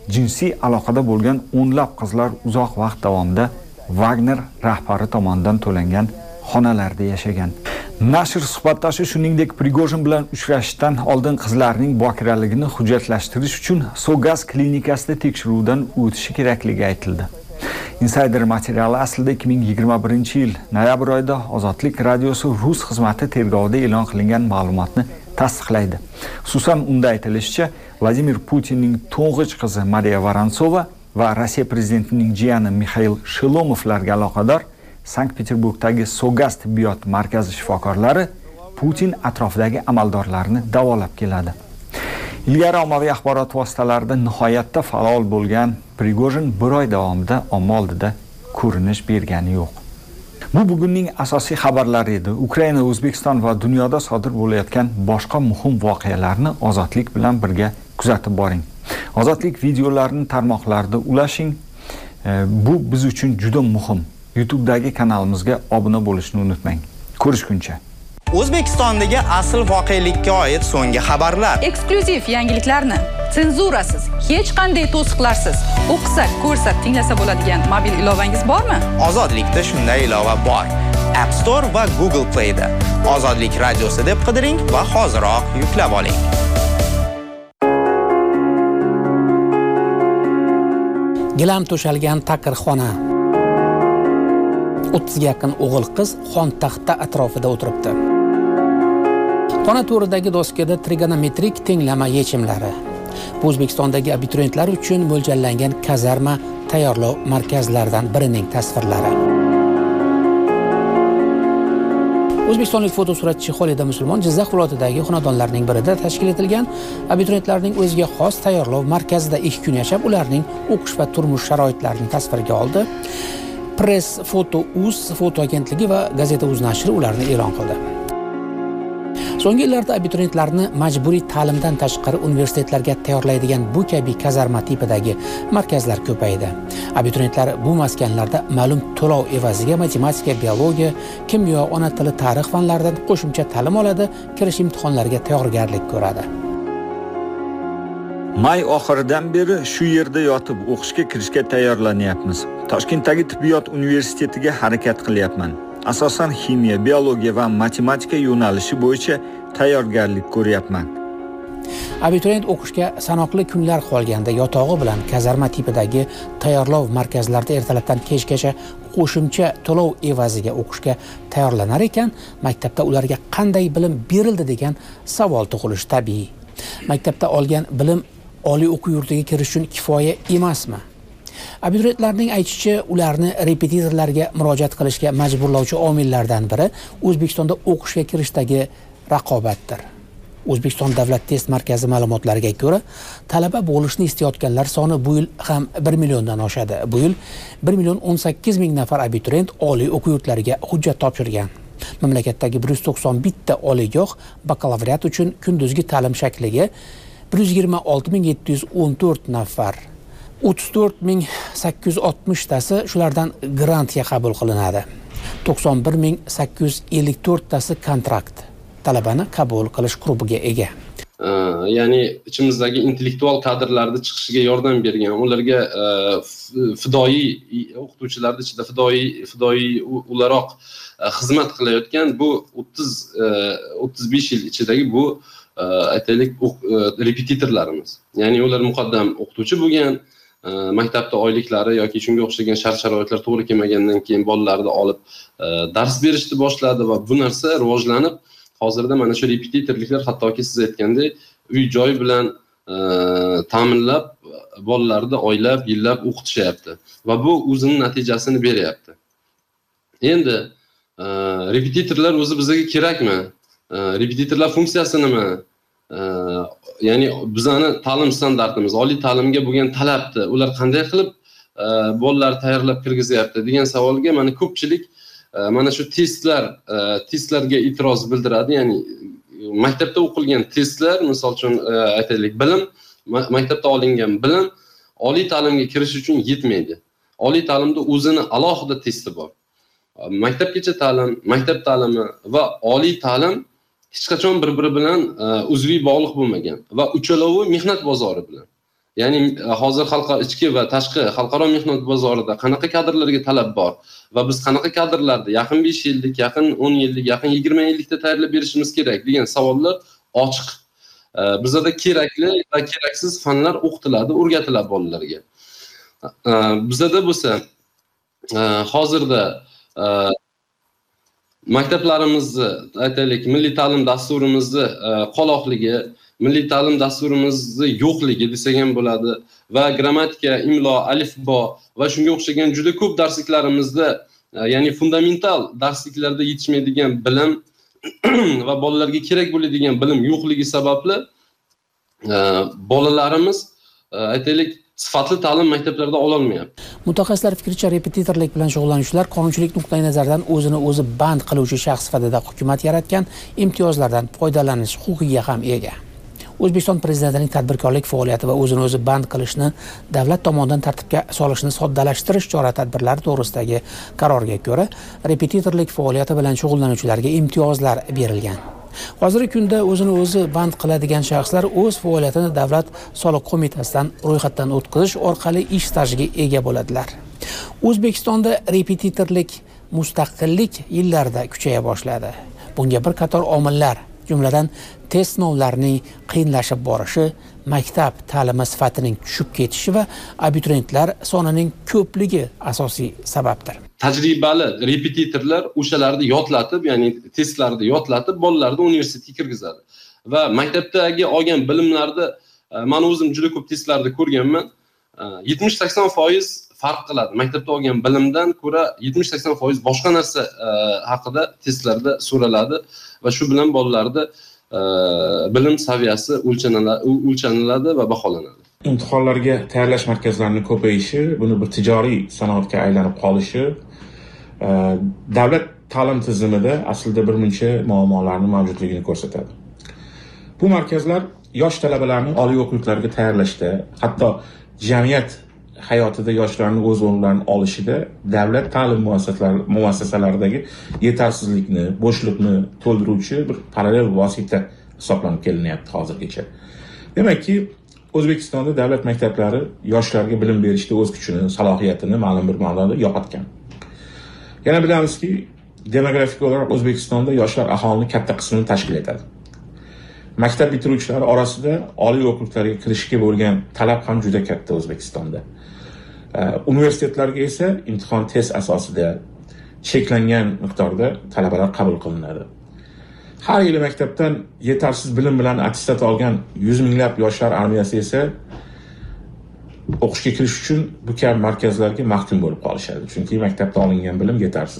jinsiy aloqada bo'lgan o'nlab qizlar uzoq vaqt davomida Wagner rahbari tomonidan to'langan xonalarda yashagan. Nashr suhbatdoshi shuningdek Prigojin bilan uchrashishdan oldin qizlarning bokiraligini hujjatlashtirish uchun Sogaz klinikasida tekshiruvdan o'tishi kerakligi aytildi. Insider materiali aslida 2021-yil noyabr oyida Ozodlik radiosi Rus xizmati tergovida e'lon qilingan ma'lumotni tasdiqlaydi. Xususan, unda aytilishicha, Vladimir Putinning to'ng'ich qizi Mariya Vorontsova va Rossiya prezidentining jiyani Mixail Shilomovlarga aloqador Sankt-Peterburgdagi Sogaz tibbiyot markazi shifokorlari Putin atrofidagi amaldorlarni davolab keladi. Ilgari ommaviy axborot vositalarida nihoyatda faol bo'lgan Prigojin bir oy davomida omma oldida ko'rinish bergani yo'q. Bu bugunning asosiy xabarlari edi. Ukraina, O'zbekiston va dunyoda sodir bo'layotgan boshqa muhim voqealarni Ozodlik bilan birga kuzatib boring. Ozodlik videolarini tarmoqlarda ulashing. Bu biz uchun juda muhim. YouTube'dagi kanalimizga obuna bo'lishni unutmang. Ko'rishguncha.
O'zbekistondagi asl voqelikka oid so'nggi xabarlar.
Eksklyuziv yangiliklarni senzurasiz, hech qanday to'siqlarsiz o'qisak, ko'rsak, tinglasa bo'ladigan mobil ilovangiz bormi?
Ozodlikda shunday ilova bor. App Store va Google Play'da Ozodlik radiosi deb qidiring va hoziroq yuklab oling.
Gilam to'shalgan taqir xona. 30 ga yaqin o'g'il-qiz xon taxta atrofida o'tiribdi. Xona to'ridagi doskada trigonometrik tenglama yechimlari. Bu O'zbekistondagi abituriyentlar uchun mo'ljallangan kazarma tayyorlov markazlaridan birining tasvirlari. O'zbekistonlik fotosuratchi Xolida Musulmon Jizzax viloyatidagi xonadonlarning birida tashkil etilgan abituriyentlarning o'ziga xos tayyorlov markazida 2 kun yashab, ularning o'qish va turmush sharoitlarini tasvirga oldi. Press Foto.uz foto agentligi va Gazeta Uz nashri ularni e'lon qildi. So'nggi yillarda abituriyentlarni majburiy ta'limdan tashqari universitetlarga tayyorlaydigan bu kabi kazarma tipidagi markazlar ko'paydi. Abituriyentlar bu maskanlarda ma'lum to'lov evaziga matematika, biologiya, kimyo, ona tili, tarix fanlaridan qo'shimcha ta'lim oladi, kirish imtihonlariga tayyorgarlik ko'radi.
May oxiridan beri shu yerda yotib o'qishga kirishga tayyorlanyapmiz. Toshkentdagi tibbiyot universitetiga harakat qilyapman. Asosan ximiya, biologiya va matematika yo'nalishi bo'yicha tayyorgarlik ko'ryapman.
Abituriyent o'qishga sanoqli kunlar qolganda yotog'i bilan kazarma tipidagi tayyorlov markazlarida ertalabdan kechgacha qo'shimcha to'lov evaziga o'qishga tayyorlanar ekan, maktabda ularga qanday bilim berildi degan savol tug'ilishi tabiiy. Maktabda olgan bilim oliy o'quv yurtiga kirish uchun kifoya emasmi? Abituriyentlarning aytishicha, ularni repetitorlarga murojaat qilishga majburlovchi omillardan biri O'zbekistonda o'qishga kirishdagi raqobatdir. O'zbekiston davlat test markazi ma'lumotlariga ko'ra, talaba bo'lishni istayotganlar soni bu yil ham 1 milliondan oshadi. Bu yil 1,18 million nafar abituriyent oliy o'quv yurtlariga hujjat topshirgan. Mamlakatdagi 191 ta oliygoh bakalavriat uchun kunduzgi ta'lim shakliga 126,714 nafar, 34,860 tasi shulardan grantga qabul qilinadi. 91,854 tasi kontrakt talabani qabul qilish huquqiga ega.
Ya'ni ichimizdagi intellektual kadrlarni chiqishiga yordam bergan, ularga fidoyi o'qituvchilarning ichida fidoyi o'laroq xizmat qilayotgan bu 35 yil ichidagi bu aytaylik repetitorlarimiz. Ya'ni ular muqaddam o'qituvchi bo'lgan, maktabda oyliklari yoki shunga o'xshagan shart-sharoitlar to'g'ri kelmagandan keyin bolalarni olib dars berishni boshladi va bu narsa rivojlanib, hozirda mana shu repetitorliklar hattoki siz aytgandek uy-joy bilan ta'minlab, bolalarni oylab, yillab o'qitishyapti va bu o'zining natijasini beryapti. Endi repetitorlar o'zi bizga kerakmi? Repetitorlar funksiyasi nima? Ya'ni bizning ta'lim standartimiz, oliy ta'limga bo'lgan talabni ular qanday qilib bolalar tayyorlab kirgizyapti degan savolga mana ko'pchilik mana shu testlarga e'tiroz bildiradi. Ya'ni maktabda o'qilgan testlar, misol uchun aytaylik bilim, maktabda olingan bilim oliy ta'limga kirish uchun yetmaydi. Oliy ta'limda o'zini alohida testi bor. Maktabgacha ta'lim, maktab ta'limi va oliy ta'lim hech qachon bir-biri bilan uzviy bog'liq bo'lmagan va uchalovi mehnat bozori bilan. Ya'ni hozir ichki va tashqi xalqaro mehnat bozorida qanaqa kadrlarga talab bor va biz qanaqa kadrlarni yaqin 5 yillik, yaqin 10 yillik, yaqin 20 yillikda tayyorlab berishimiz kerak degan savollar ochiq. Bizda kerakli va keraksiz fanlar o'qitiladi, o'rgatiladi bolalarga. Bizda bo'lsa hozirda maktablarimizni, aytaylik, milliy ta'lim dasturimizni qoloqligi, milliy ta'lim dasturimizni yo'qligi desak ham bo'ladi va grammatika, imlo, alifbo va shunga o'xshagan juda ko'p darsliklarimizda, ya'ni fundamental darsliklarda yetishmaydigan bilim va bolalarga kerak bo'ladigan bilim yo'qligi sababli bolalarimiz, aytaylik, sifatli ta'lim maktablarida ola olmayapti.
Mutaxassislar fikricha, repetitorlik bilan shug'ullanuvchilar qonunchilik nuqtai nazaridan o'zini o'zi band qiluvchi shaxs sifatida hukumat yaratgan imtiyozlardan foydalanish huquqiga ham ega. O'zbekiston Prezidentining tadbirkorlik faoliyati va o'zini o'zi band qilishni davlat tomonidan tartibga solishni soddalashtirish chora-tadbirlari to'g'risidagi qarorga ko'ra, repetitorlik faoliyati bilan shug'ullanuvchilarga imtiyozlar berilgan. Hozirgi kunda o'zini o'zi band qiladigan shaxslar o'z faoliyatini Davlat soliq qo'mitasidan ro'yxatdan o'tkazish orqali ish stajiga ega bo'ladilar. O'zbekistonda repetitorlik mustaqillik yillarida kuchaya boshladi. Bunga bir qator omillar, jumladan test sinovlarining qiyinlashib borishi, maktab ta'limi sifatining tushib ketishi va abituriyentlar sonining ko'pligi asosiy sababdir.
Tajribali repetitorlar o'shalarni yodlatib, ya'ni testlarni yodlatib, bolalarni universitetga kirgizadi. Va maktabdagi olgan bilimlarni, men o'zim juda ko'p testlarni ko'rganman, 70-80% farq qiladi. Maktabda olgan bilimdan ko'ra 70-80% boshqa narsa haqida testlarda so'raladi va shu bilan bolalarda bilim saviyasi o'lchaniladi va baholanadi.
Imtihonlarga tayyorlash markazlarining ko'payishi, buni bir tijoriy sanoatga aylanib qolishi davlat ta'lim tizimida aslida bir muncha muammolarning mavjudligini ko'rsatadi. Bu markazlar yosh talabalarni oliy o'quvlarga tayyorlashda, hatto jamiyat hayotida yoshlarning o'z o'rnlarini olishida davlat ta'lim muassasalaridagi yetersizlikni, bo'shliqni to'ldiruvchi bir parallel vosita hisoblanib kelinyapti hozirgacha. Demakki, O'zbekistonda davlat maktablari yoshlarga bilim berishda o'z kuchini, salohiyatini ma'lum bir ma'noda yo'qotgan. Yana bilamizki, demografik olarak O'zbekistonda yoshlar aholining katta qismini tashkil etadi. Maktab bitiruvchilari orasida oliy o'quvlarga kirishga bo'lgan talab ham juda katta O'zbekistonda. Universitetlarga esa imtihon test asosida cheklangan miqdorda talabalar qabul qilinadi. Har yili maktabdan yetarsiz bilim bilan attestat olgan 100 minglab yoshlar armiyasi esa o'qishga kirish uchun bu kabi markazlarga mahkum bo'lib qolishadi. Chunki maktabda olingan bilim yetarsiz.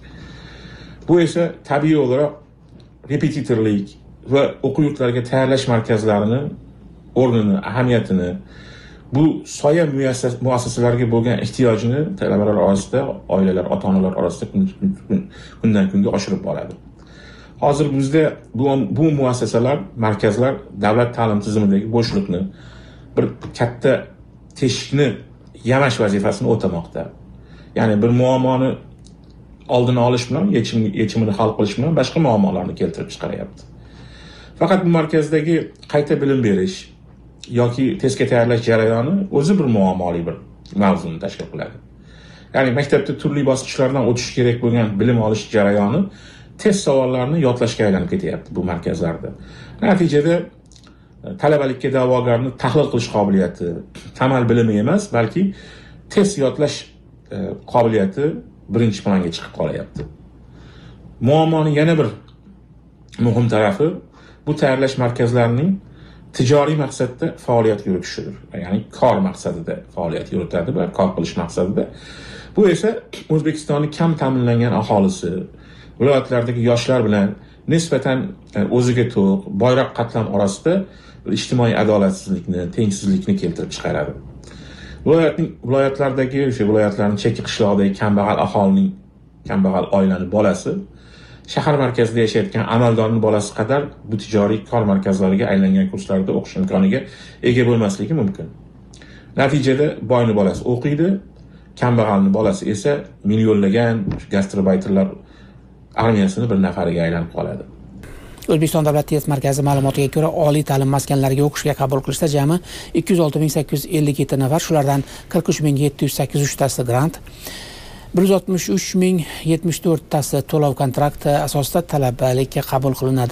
Bu esa tabiiy olarak repetitorlik va o'quv yurtlariga tayyorlash markazlarini o'rnini, ahamiyatini, bu soya muassasalarga bo'lgan ehtiyojini talabalar orasida, oilalar, ota-onalar orasida kundan kunga oshirib boradi. Hozir bizda bu muassasalar, markazlar davlat ta'lim tizimidagi bo'shliqni, bir katta teshikni yamash vazifasini o'tamoqda. Ya'ni bir muammoni oldini olish bilan, yechimini hal qilish bilan boshqa muammolarni keltirib chiqaryapti. Faqat bu markazdagi qayta bilim berish yoki testga tayyorlash jarayoni o'zi bir muammoli bir mavzuni tashkil qiladi. Ya'ni maktabda turli bosqichlardan o'tish kerak bo'lgan bilim olish jarayoni test savollarini yodlashga aylanib ketyapti bu markazlarda. Natijada talabalikka da'vogarni tahlil qilish qobiliyati, tamal bilimi emas, balki test yodlash qobiliyati birinchi planga chiqib qolyapti. Muammoning yana bir muhim tarafi bu tayyorlash markazlarining tijoriy maqsadda faoliyat yuritishidir. Ya'ni kor maqsadida faoliyat yuritadi va kor qilish maqsadida. Bu esa O'zbekistonning kam ta'minlangan aholisi, viloyatlardagi yoshlar bilan nisbatan o'ziga to'q, boyroq qatlam orasida ijtimoiy adolatsizlikni, tengsizlikni keltirib chiqaradi. Viloyatlardagi o'sha viloyatlarning chekka qishloqdagi kambag'al aholining, kambag'al oilaning bolasi shahar markazida yashayotgan amaldorning bolasi qadar bu tijoriy kor markazlariga aylangan kurslarda o'qish imkoniga ega bo'lmasligi mumkin. Natijada boyning bolasi o'qiydi, kambag'alning bolasi esa millionlagan gastrobayterlar armiyasini bir nafariga aylanib qoladi.
O'zbekiston davlat test markazi ma'lumotiga ko'ra, oliy ta'lim maskanlariga o'qishga qabul qilishda jami 206.857 nafar, shulardan 43.783 tasi grant, 163.074 tasi to'lov kontrakti asosida talabalikka qabul qilinadi.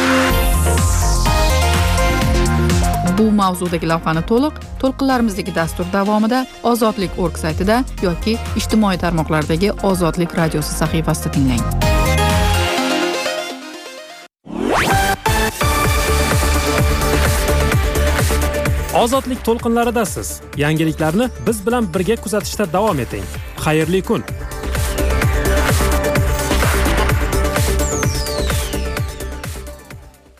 Bu mavzudagi lavhani to'lqinlarimizdagi dastur davomida ozodlik.org saytida yoki ijtimoiy tarmoqlardagi Ozodlik radiosi sahifasida tinglang.
Ozodlik to'lqinlaridasiz. Yangiliklarni biz bilan birga kuzatishda davom eting. Xayrli kun.